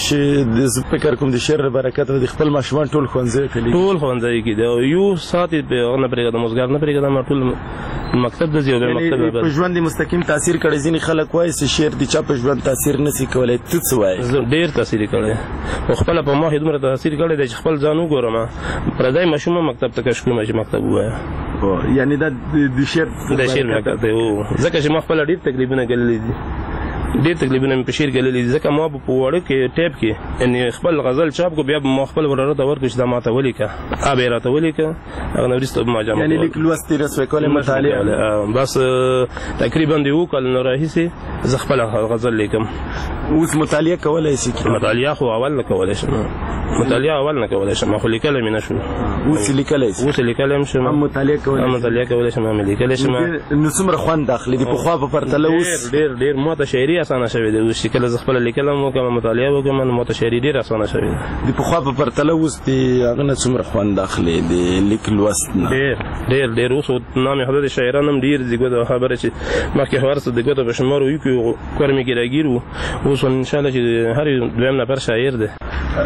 د زه فکر کوم د شعر له برکته د خپل ماشومان ټول ښوونځیو کې دي؟ ټول ښوونځیو کې دي او یو ساعت یې هغه نه پرېږدم، اوزګار نه پرېږدم، ټول مکتب ته ځي او بیا مکتب په ژوند یې مستقیم تاثیر کړی. ځینې خلک وایي چې شعر د چا په ژوند تاثیر نشي کولی، ته څه وایې؟ ډېر تاثیر یې کړی خو خپله په ما یې دومره تاثیر کړی دی چې خپل ځان وګورم، پردی ماشوم هم مکتب ته کش کړم چې مکتب ووایه. یعنی دا د شعر د شعر برکت دی ځکه چې ما خپله ډېر تکلیفونه ګاللي دي، ډېر تکلیفونه مې په شعر ګاللي دي. ځکه ما به په واړه کې ټیپ کې یعنې خپل غزل چاپ کړو، بیا به ما خپل وراره ته ورکړو چې دا ما ته ولیکه، هغه به یې راته ولیکه، هغه نه وروسته به ما جمع یعنې لیک لوست یې رسوی کولی، مطالعه؟ بس تقریبا د اووه کال نه راهیسې زه خپله غزل لیکم. اوس مطالعه کولی شي؟ مطالعه خو اول نه کولی شم، مطالعه اول نه کولی شم، خو لیکلی مې نه شو. اوس لیکلی شي؟ اوس لیکلی هم شم، هم مطالعه کولی هم مطالعه کولی شم، هم لیکلی شم. نو څومره خوند اخلي د پخوا په پرتله اوس؟ ډېر ډېر ما ته شاعري اسانه شوې ده اوس چې کله زه خپله لیکلم وکړم مطالعه وکړم نو ما ته شاعري ډېره اسانه شوې ده. د پخوا په پرتله اوس د هغه نه څومره خوند اخلي د لیک لوست نه؟ ډېر ډېر ډېر. اوس نام خدای د شاعران هم ډېر دي، ګوته خبره چې مخکې خو هر څه د ګوته په شمار وي کړو کور مې کې راګیر وو، اوس انشاءالله چې هر دویم نفر شاعر دی.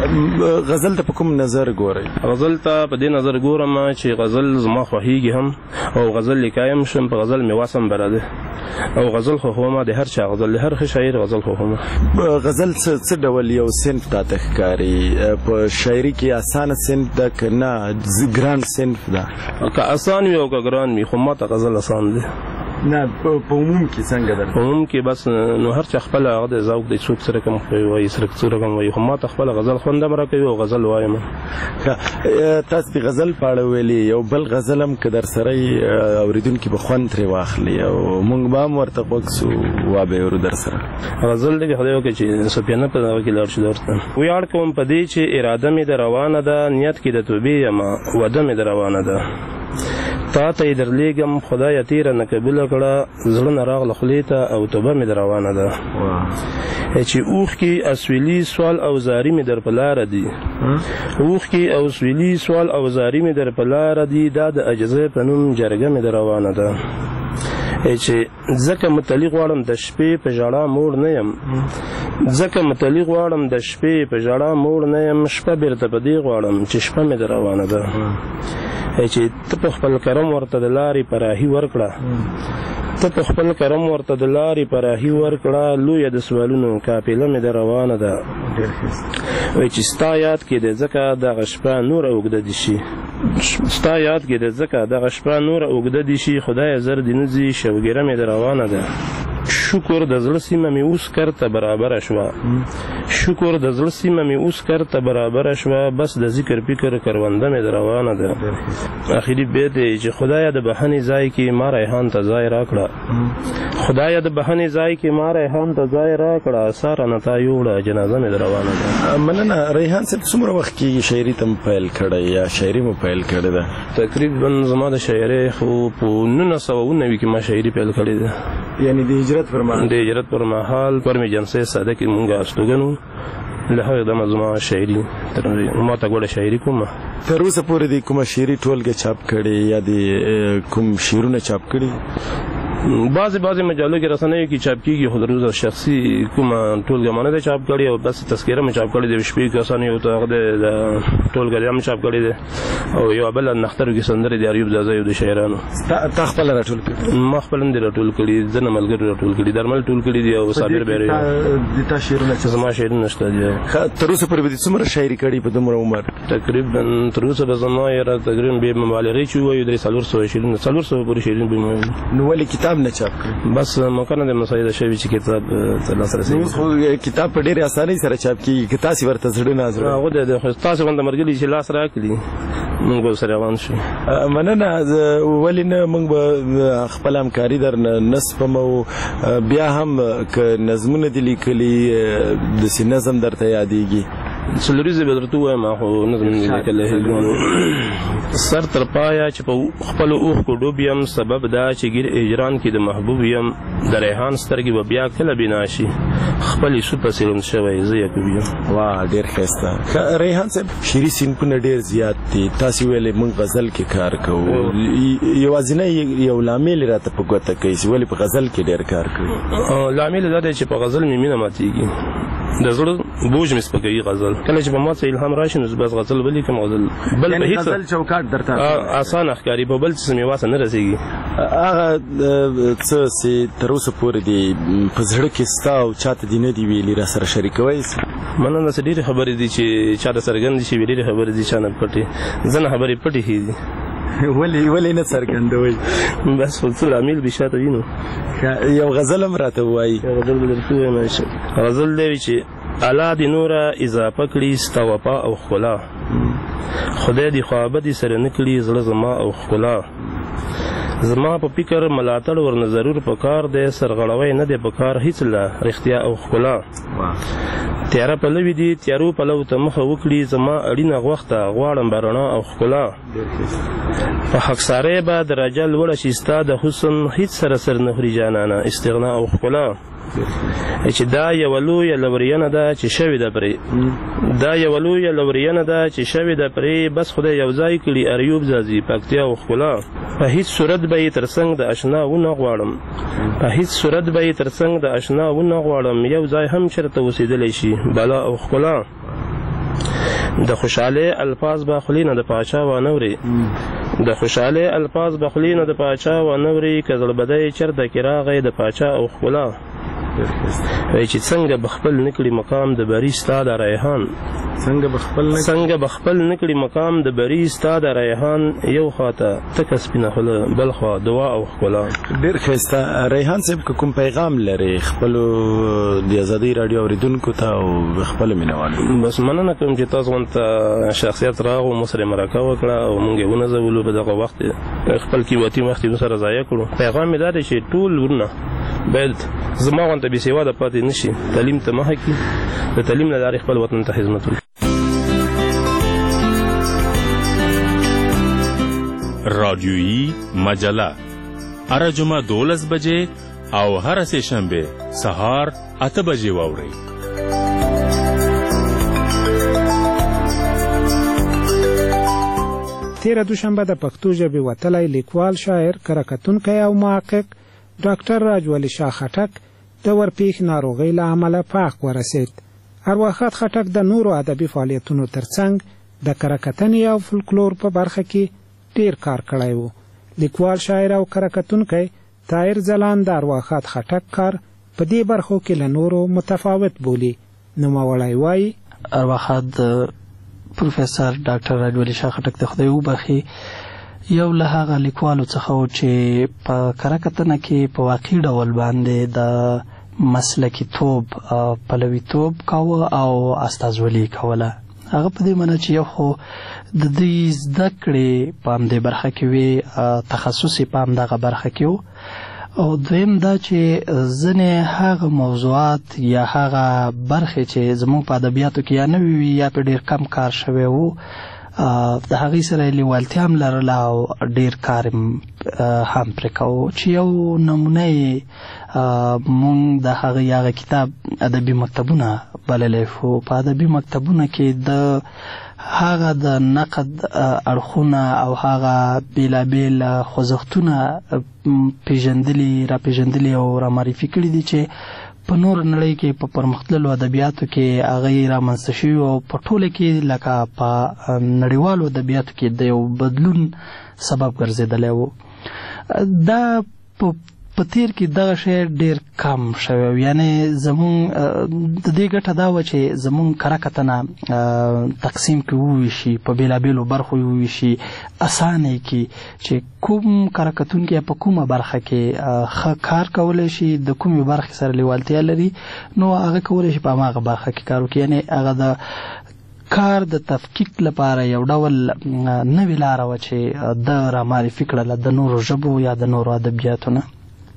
غزل ته په کوم نظر ګورئ؟ غزل ته په دې نظر ګورم چې غزل زما خوښېږي هم او غزل لیکایم شم، په غزل مې وس هم بره دی او غزل خو خو ما د هر چا غزل د هر ښه شاعر غزل خوښوم. غزل څه ډول یو صنف تاته ښکاري؟ په شاعري کې اسانه صنف ده که نه ګران صنف ده؟ که اسان وي او که ګران وي، خو ماته غزل اسان دی. نه په عموم کې څنګه ده؟ په عموم کې بس نو هر چا خپل هغه د ذوق دی، څوک سره کوم وایي، سره څوک کوم وایي، خو ماته خپل غزل خوند هم راکوي او غزل وایم. تاسو د غزل په اړه ویلي، یو بل غزل هم که در سره اورېدونکي به خوند ترې واخلي او موږ به هم ورته غوږ سو وابه اورو در سره. غزل دی خدای وکړي چې سفیانه په دغه کې لاړ شي درته. ویاړ کوم په دې چې اراده مې د روانه ده، نیت کې د توبې یمه وعده مې د روانه ده. تا ته یې درلیږم خدایه تېره نه قبوله کړه، زړه نه راغله خولې ته او توبه مې در روانه ده. چې اوښکې اسویلي سوال او زاري مې در په لاره دي، اوښکې او سویلي سوال او زاري مې در په لاره دي، دا د عجزۍ په نوم جرګه مې در روانه ده. چې ځکه متلي غواړم د شپې په ژړا موړ نه یم، ځکه متلي غواړم د شپې په ژړا موړ نه یم، شپه بیرته په دې غواړم چې شپه مې در روانه ده. چې ته په خپل کرم ورته د لارې پراهي ورکړه، ته په خپل کرم ورته د لارې پراهي ورکړه، لویه د سوالونو قافله مې در روانه ده. وایي چې ستا یاد کې دی ځکه دغه شپه نوره اوږده دي شي، ستا یاد کې دی ځکه دغه شپه نوره اوږده دي شي، خدایه زر دې نه ځي شوګیره مې در روانه ده. شکر د زړه سیمه مې اوس کرته برابره شوه، شکر د زړه سیمه مې اوس کرته برابره شوه، بس د ذکر فکر کرونده مې در روانه ده. اخري بیت دی چې خدایه د بهنې ځای کې ما ریحان ته ځای راکړه، خدایه د بهنې ځای کې ما ریحان ته ځای راکړه، ساره نه تا یوړه جنازه مې در روانه ده. مننه. ریحان صاحب څومره وخت کېږي شاعري ته مو پیل کړی یا شاعري مو پیل کړې ده؟ تقریبا زما د شاعرۍ خو په نولس سوه اووه نوي کې ما شاعري پیل کړې ده. یعنی د هجرت پر مهال؟ د هجرت پر مهال پر مې جلسې ساده کې مونږ استوګنو، له هغې دمه زما شاعري ما ته ګوډه شاعري کومه. تر اوسه پورې د کومه شعري ټولګه چاپ کړې یا د کوم شعرونه چاپ کړي؟ بعضې بعضې مجالو کې رسنیو کې چاپ کېږي، خو د روزه شخصي کومه ټولګه ما نه ده چاپ کړې، او بس تذکره مې چاپ کړې د شپږ کسانو یو ته هغه د ټولګه هم چاپ کړې ده، او یو بله نخترو کې سندرې د ایوب زازا یو د شاعرانو. تا خپله راټول کړي؟ ما خپله هم دې راټول کړي، ځینې ملګرو راټول کړي، درمل ټول کړي دي او صابر بیروي. د تا شعرونه زما شعرونه شته دي. تر اوسه پورې به دې څومره شاعري کړې په دومره عمر؟ تقریبا تر اوسه به زما یاره تقریبا بې مبالغې چې ووایو درې څلور سوه شعرونه څلور سوه پورې شعرونه به مې ویلي. نو ولې کتاب نه چاپ کړي؟ بس موقع نه ده مساعده شوي چې کتاب ترلاسه رسېږي. کتاب په ډېرې اسانۍ سره چاپ کېږي که تاسې ورته زړه نه زړه؟ هغه دی خو تاسې غونډه ملګري چې لاس راکړي موږ به ورسره روان شو. مننه. ولې نه موږ به خپله همکاري درنه نه سپمو، بیا هم که نظمونه دې لیکلي داسې نظم درته یادېږي؟ څلوریزې به درته ووایم، خو نظم مې لیکلی سر تر پایه چې په خپلو اوښکو ډوب یم، سبب دا چې ګیر اجران کې د محبوب یم، د ریحان سترګې به بیا کله بنا شي، خپلې سود پسې روند شوی زه یعقوب یم. واه ډېر ښایسته. ریحان صاحب شعري صنفونه ډېر زیات دي، تاسې ویلې موږ غزل کې کار کوو، یوازینی یو لامل یې راته په ګوته کوي چې ولې په غزل کې ډېر کار کوو؟ لامل دا دی چې په غزل مې مینه ماتېږي، د زړه بوج مې سپکوي غزل. کله چې په ما څه الهام راشي نو بس غزل ولیکم. غزل بل په هیڅ غزل چوکاټ درته اسانه ښکاري، په بل څه مې واسه نه رسېږي. هغه څه چې تر اوسه پورې دي په زړه کې ستا او چاته دې نه دي ویلي را سره شریکوی شي؟ مننه. داسې ډېرې خبرې دي چې چاته څرګندې شي، ډېرې خبرې دي چا نه پټې، ځینې خبرې پټې ښې دي. ولې ولې نه څرګندوئ؟ بس خو څه لامل به شاته وي. نو یو غزل هم راته ووایي. غزل به درته ووایم. غزل دی چې الله دې نوره اضافه کړي ستا وفا او ښکلا، خدای دې خوابه دې سره نه کړي زړه زما او ښکلا، زما په فکر ملاتړ ورنه ضرور په کار دی، سرغړوی نه دی په کار هیڅ له رښتیا او ښکلا، تیاره پلوي دي تیارو پلو ته مخه وکړي، زما اړینه غوښته غواړم به رڼا او ښکلا، په خاکسارۍ به درجه لوړه شي ستا د حسن، هیڅ سره سر نه خوري جانانه استغنا او ښکلا، چې دا یوه لویه لورینه ده چې شوې ده پرې، دا یوه لویه لورینه ده چې شوې ده پرې، بس خدای یو ځای کړي ایوب ځاځي پکتیا او ښکلا، په هیڅ صورت به یې تر څنګ د اشنا ونه غواړم، په هیڅ صورت به یې تر څنګ د اشنا ونه غواړم، یو ځای هم چېرته اوسېدلی شي بلا او ښکلا، د خوشحالۍ الفاظ به خولې نه د پاچا وانوري، د خوشحالۍ الفاظ به خولې نه د پاچا وانوري، که زړه بدی چېرته کې راغی د پاچا او ښکلا، وایي چې څنګه به خپل نکړي مقام د بري ستا د ریحان څنګه به خپل څنګه به خپل نکړي مقام د بري ستا د ریحان یو خواته تکه سپینه خوله بل خوا دعا او ښکلا. ډېر ښایسته. ریحان صاحب که کوم پیغام لري خپلو د ازادۍ راډیو اورېدونکو ته او خپلو مینوالو؟ بس مننه کوم چې تاسو غونته شخصیت راغو مو سره مرکه وکړه او موږ یې ونځولو په دغه وخت خپل قیمتي وخت یې سره ضایع کړو. پیغام یې دا دی چې ټول ورونه باید زما غونته بې سواده پاتې نه شي، تعلیم ته مخه کړي، د تعلیم له لارې خپل وطن ته خدمت وکړي. رادیویی مجله هر جمعه دولس بجې او هر سه شنبه سهار اته بجې واورئ. تیره دوشنبه د پښتو ژبې وتلی لیکوال، شاعر، کره او محقق ډاکټر راجولي شاه خټک د ورپېښ ناروغۍ له امله پاک ورسېد. ارواښاد خټک د نورو ادبي فعالیتونو ترڅنګ د کره او فولکلور په برخه کې ډیر کار کړی و. لیکوال، شاعر او کره طاهر ځلاند د ارواښاد خټک کار په دې برخو کې له نورو متفاوت بولي. نوموړی وایي ارواښاد پروفیسر ډاکټر راجولي شاه خټک د خدای وبخښي یو له هغه لیکوالو څخه و چې په کره کتنه کې په واقعي ډول باندې د مسلکیتوب پلویتوب کاوه او استازولي کوله. هغه په دې معنی چې یو خو د دې زده کړې په همدې برخه کې وي، تخصصي په همدغه برخه کې و، او دویم دا چې ځینې هغه موضوعات یا هغه برخې چې زموږ په ادبیاتو کې یا نوي وي یا په ډېر کم کار شوی و د هغې سره یې لیوالتیا هم لرله او ډېر کار هم پرې کوو. چې یو نمونه یې مونږ د هغې هغه کتاب ادبي مکتبونه بللی شو. په ادبي مکتبونه کې د هغه د نقد اړخونه او هغه بیلابیل خوځښتونه پیژندلي را پیژندلي او را معرفي کړي دي چې په نور نړۍ کې په پرمختللو ادبیاتو کې هغه یې رامنځته شوي او په ټوله کې لکه په نړیوالو ادبیاتو کې د یو بدلون سبب ګرځېدلی و. دا په په تیر کې دغه شی ډېر کم شوی، یعنی زمونږ د دې ګټه دا وه چې زمونږ کره کتنه تقسیم کې وویشي، په بېلابېلو برخو یې وویشي، اسانه کړي چې کوم کره کتونکی په کومه برخه کې ښه کار کولی شي، د کومې برخې سره لیوالتیا لري، نو هغه کولی شي په هماغه برخه کې کار وکړي. یعنی هغه د کار د تفکیک لپاره یو ډول نوې لاره وه چې ده را معرفي کړله د نورو ژبو یا د نورو ادبیاتو نه.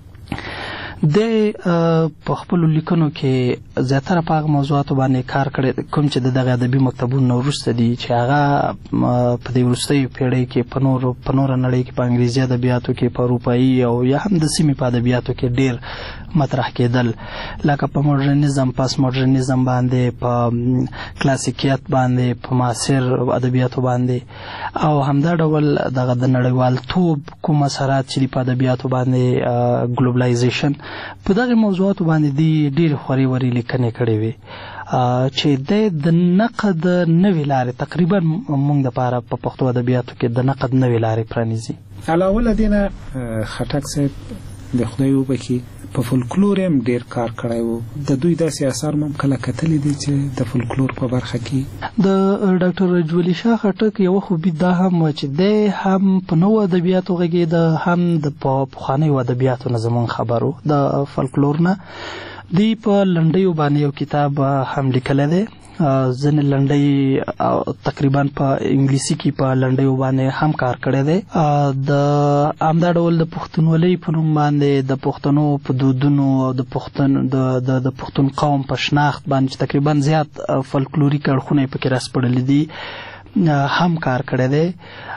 د په خپلو لیکنو کې زیاتره په هغه موضوعاتو باندې کار کړی کوم چې د دغه ادبي مکتبونو نه وروسته دي، چې هغه په دې وروستیو پیړۍ کې په نورو په نوره نړۍ کې په انګریزي ادبیاتو کې، په اروپایي او یا هم د سیمې په ادبیاتو کې ډېر مطرح کېدل، لکه په موډرنیزم، پاس موډرنیزم باندې، په کلاسیکیت باندې، په معاصر ادبیاتو باندې، او همدا ډول دغه د نړیوالتوب کوم اثرات چې دي په ادبیاتو باندې، ګلوبلایزیشن، په دغه موضوعاتو باندې دی ډېرې خورې ورې لیکنې کړې وې چې د نقد نوې لارې تقریبا موږ دپاره په پښتو ادبیاتو کې د نقد نوې لارې پرانیزي. علاوه له دې نه خټک صاحب د خدای وبخښي په فولکلور هم ډېر کار کړی و. د دوی داسې اثار مو هم کله کتلي دي چې د فولکلور په برخه کې د ډاکټر راجولي شاه خټک یوه خوبي دا هم وه چې دی هم په نوو ادبیاتو غږېده، هم د پخوانیو ادبیاتو نه زموږ خبر و، د فولکلور نه. دوی په لنډیو باندې یو کتاب هم لیکلی دی، ځینې لنډۍ تقریبا په انګلیسي کې په لنډیو باندې هم کار کړی دی. د همدا ډول د پښتونولۍ په نوم باندې د پښتنو په دودونو او د پښتون د پښتون قوم په شناخت باندې چې تقریبا زیات فولکلوریک اړخونه یې پکې راسپړلي دي هم کار کړی دی.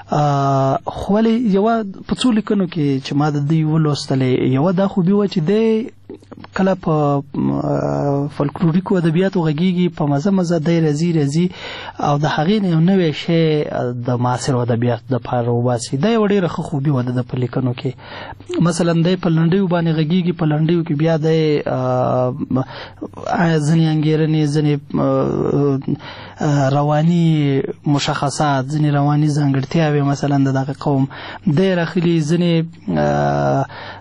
خو ولې یوه په څو لیکنو کې چې ما د دوی ولوستلې یوه دا خوبي وه چې دی کله په فولکلوریکو ادبیاتو غږیږي، په مزه مزه دی راځي راځي او د هغې نه یو نوی شی د معاصرو ادبیاتو دپاره وباسي. دا یوه ډېره ښه خوبي وه د په لیکنو کې. مثلا دی په لنډیو باندې غږیږي، په لنډیو کې بیا دی ځینې انګېرنې، ځینې رواني مشخصات، ځینې رواني ځانګړتیاوې مثلا د دغه قوم دی راخلي، ځینې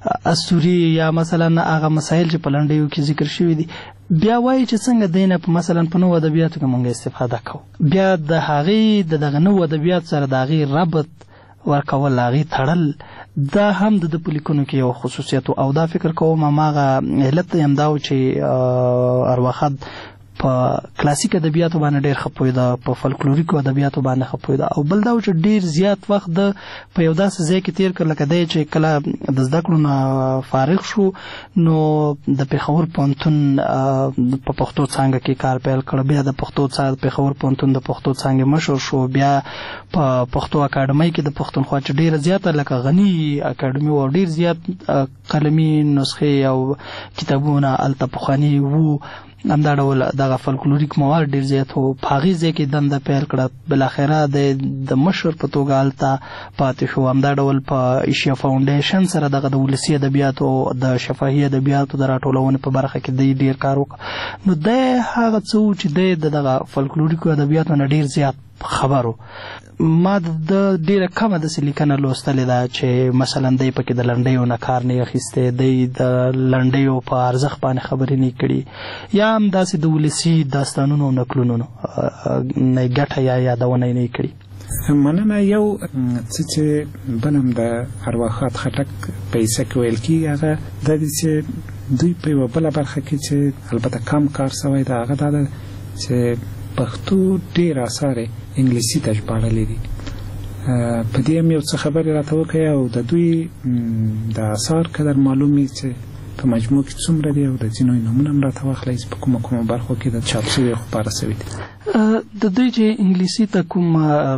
اسطوري یا مثلا هغه مسایل چې په لنډیو کې ذکر شوي دي بیا وایي چې څنګه دینه په مثلا په نوو ادبیاتو کې موږ استفاده کوو بیا د هغې د دغه نوو ادبیاتو سره د هغې ربط ورکول هغې تړل دا هم د ده په لیکنو کې یو خصوصیت او دا فکر کوم هماغه علت هم دا و چې ارواښاد په کلاسیک ادبیاتو باندې ډېر ښه پوهېده په فلکلوریکو ادبیاتو باندې ښه پوهېده او بل دا و چې ډېر زیات وخت د په یو داسې ځای کې تېر کړ لکه دی چې کله د زده کړو نه فارغ شو نو د پېښور پوهنتون په پښتو څانګه کې کار پیل کړ بیا د پښتو څانګه پېښور پوهنتون د پښتو څانګې مشر شو بیا په پښتو اکاډمۍ کې د پښتونخوا چې ډېره زیاته لکه غني اکاډمي و ډېر زیات قلمي نسخې او کتابونه هلته پخواني وو همدا ډول دغه فلکلوریک مواد ډېر زیات وو په هغې ځای کې دنده پیل کړه بالاخره د مشر په توګه هلته پاتې شو همدا ډول په ایشیا فاونډیشن سره دغه د ولسي ادبیاتو د شفاهي ادبیاتو د راټولونې په برخه کې دی ډېر کار وکړ نو دی هغه څه و چې دی د دغه فلکلوریکو ادبیاتو نه ډېر زیات خبرو ما د ډېره کمه داسې لیکنه لوستلې ده چې مثلا دی پکې د لنډیو نه کار نه اخیستی دی د لنډیو په ارزښت باندې خبرې نه کړي یا هم داسې د ولسي داستانونو او نکلونو نه ګټه یا یادونه یې نه کړي مننه یو څه چې بل هم د ارواښاد خټک په حصه کې ویل کېږي هغه دا دی چې دوی په یوه بله برخه کې چې البته کم کار سوی ده هغه دا ده چې پښتو ډېر اثار یې انګلیسي ته ژباړلي دي په دې هم یو څه خبرې راته وکړئ او د دوی د اثار قدر معلوم وي چې په مجموع کې څومره دي او د ځینو نومونه هم راته واخلئ چې په کومه کومه برخو کې د چاپ شوي خپاره شوي دي د دوی چې انګلیسي ته کوم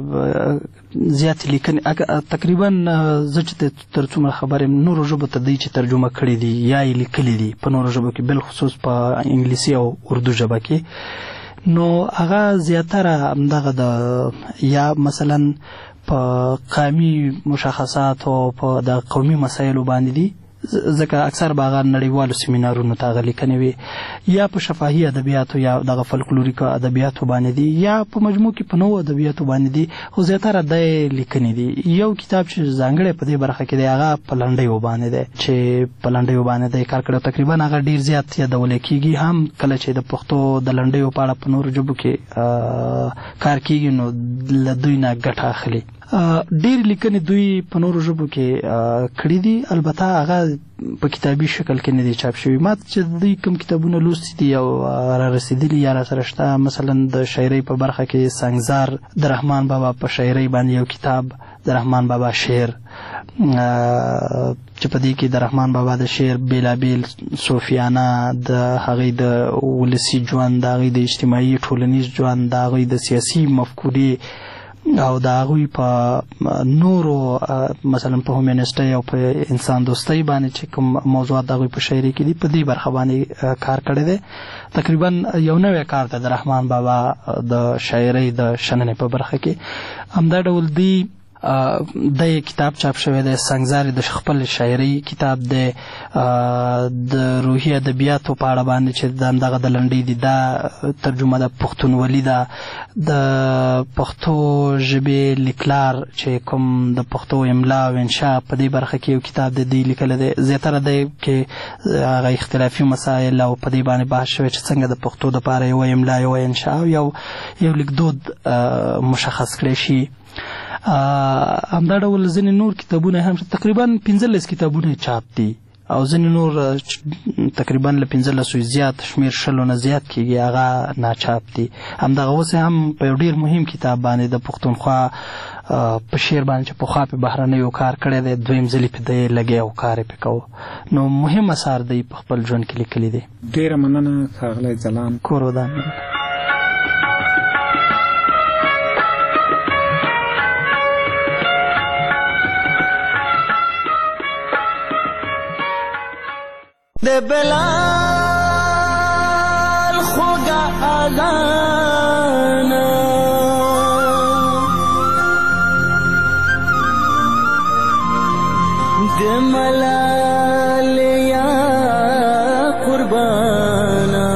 زیاتې لیکنې تقریبا زه چې تر څومره خبر یم نورو ژبو ته دوی چې ترجمه کړي دي یا یې لیکلي دي په نورو ژبو کې بالخصوص په انګلیسي او اردو ژبه کې نو هغه زیاتره همدغه د یا مثلا په قومي مشخصاتو په د قومي مسایلو باندې دي ځکه اکثر به هغه نړیوالو سیمینارونو ته هغه لیکنې وي یا په شفاهي ادبیاتو یا دغه فلکلوریکو ادبیاتو باندې دي یا په مجموع کې په نوو ادبیاتو باندې دي خو زیاتره د لیکنې دي یو کتاب چې ځانګړی په دې برخه کې دی هغه په لنډیو باندې دی چې په لنډیو باندې دی کار کړی تقریبا هغه ډېر زیات یادولی کېږي هم کله چې د پښتو د لنډیو په اړه په نورو ژبو کې کار کېږي نو له دوی نه ګټه اخلي ډېر لیکنې دوی په نورو ژبو کې کړي دي البته هغه په کتابي شکل کې نه دي چاپ شوي ما چې دوی کوم کتابونه لوستي دي او را رسېدلي یا را سره شته مثلا د شاعرۍ په برخه کې سنګزار د رحمان بابا په شاعرۍ باندې یو کتاب د رحمان بابا شعر چې په دې کې د رحمان بابا د شعر بېلابېل صوفیانه د هغې د ولسي ژوند د هغې د اجتماعي ټولنیز ژوند د هغې د سیاسي مفکورې او د هغوی په نورو مثلا په هومینسټۍ او په انسان دوستۍ باندې چې کوم موضوعات د هغوی په شاعرۍ کې دي په دې برخه باندې کار کړی دی تقریبا یو نوی کار دی د رحمان بابا د شاعرۍ د شننې په برخه کې همدا ډول دی د کتاب چاپ شوی دی سنګزار د خپل شاعرۍ کتاب دی د روحي ادبیاتو په اړه باندې چې د همدغه د لنډۍ دي دا ترجمه د پښتونولي ده د پښتو ژبې لیکلار چې کوم د پښتو املا او انشا په دې برخه کې یو کتاب دی دی لیکلی دی زیاتره دی کې هغه اختلافي مسایل او په دې باندې بحث شوی چې څنګه د پښتو دپاره یوه املا یوه انشا او یو یو لیکدود مشخص کړی شي همدا ډول ځینې نور کتابونه هم تقریبا پنځلس کتابونه چاپ دي او ځینې نور تقریبا له پنځلسو زیات شمېر شلو نه زیات کېږي هغه ناچاپ دي همدغه اوس هم په یو ډېر مهم کتاب باندې د پښتونخوا په شعر باندې چې پخوا پې بهرنیو کار کړی دی دویم ځلې پې دی لګی او کار یې پې کوو نو مهم اثار دی په خپل ژوند کې لیکلي دی ډېره مننه ښاغلی ځلان کور ودان د بلال خوږه اذان د ملال یا قربانا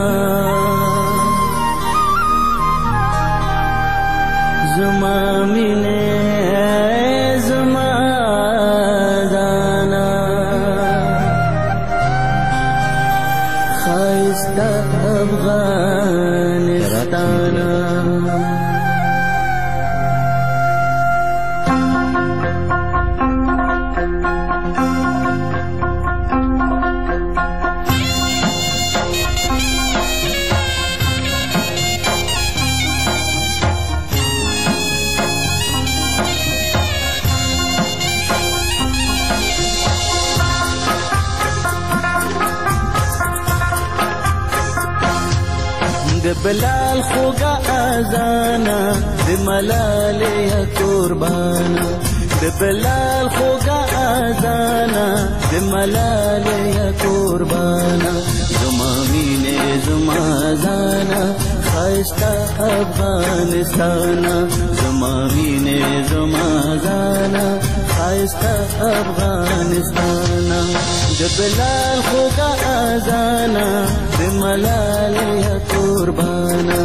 زما مینه زما زانا ښایسته افغانستانه د بلال خوږه اذانه د ملالۍ قربانه د بلال خوږه اذانه د ملالۍ قربانه زما مینې زما ځانه ښایسته افغانستانه زما مینې زما ځانه ښایسته افغانستانه د بلال خوږه اذانه د ملالۍ قربانه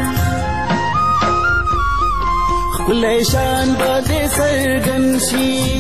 خپل شان به دې څرګند شي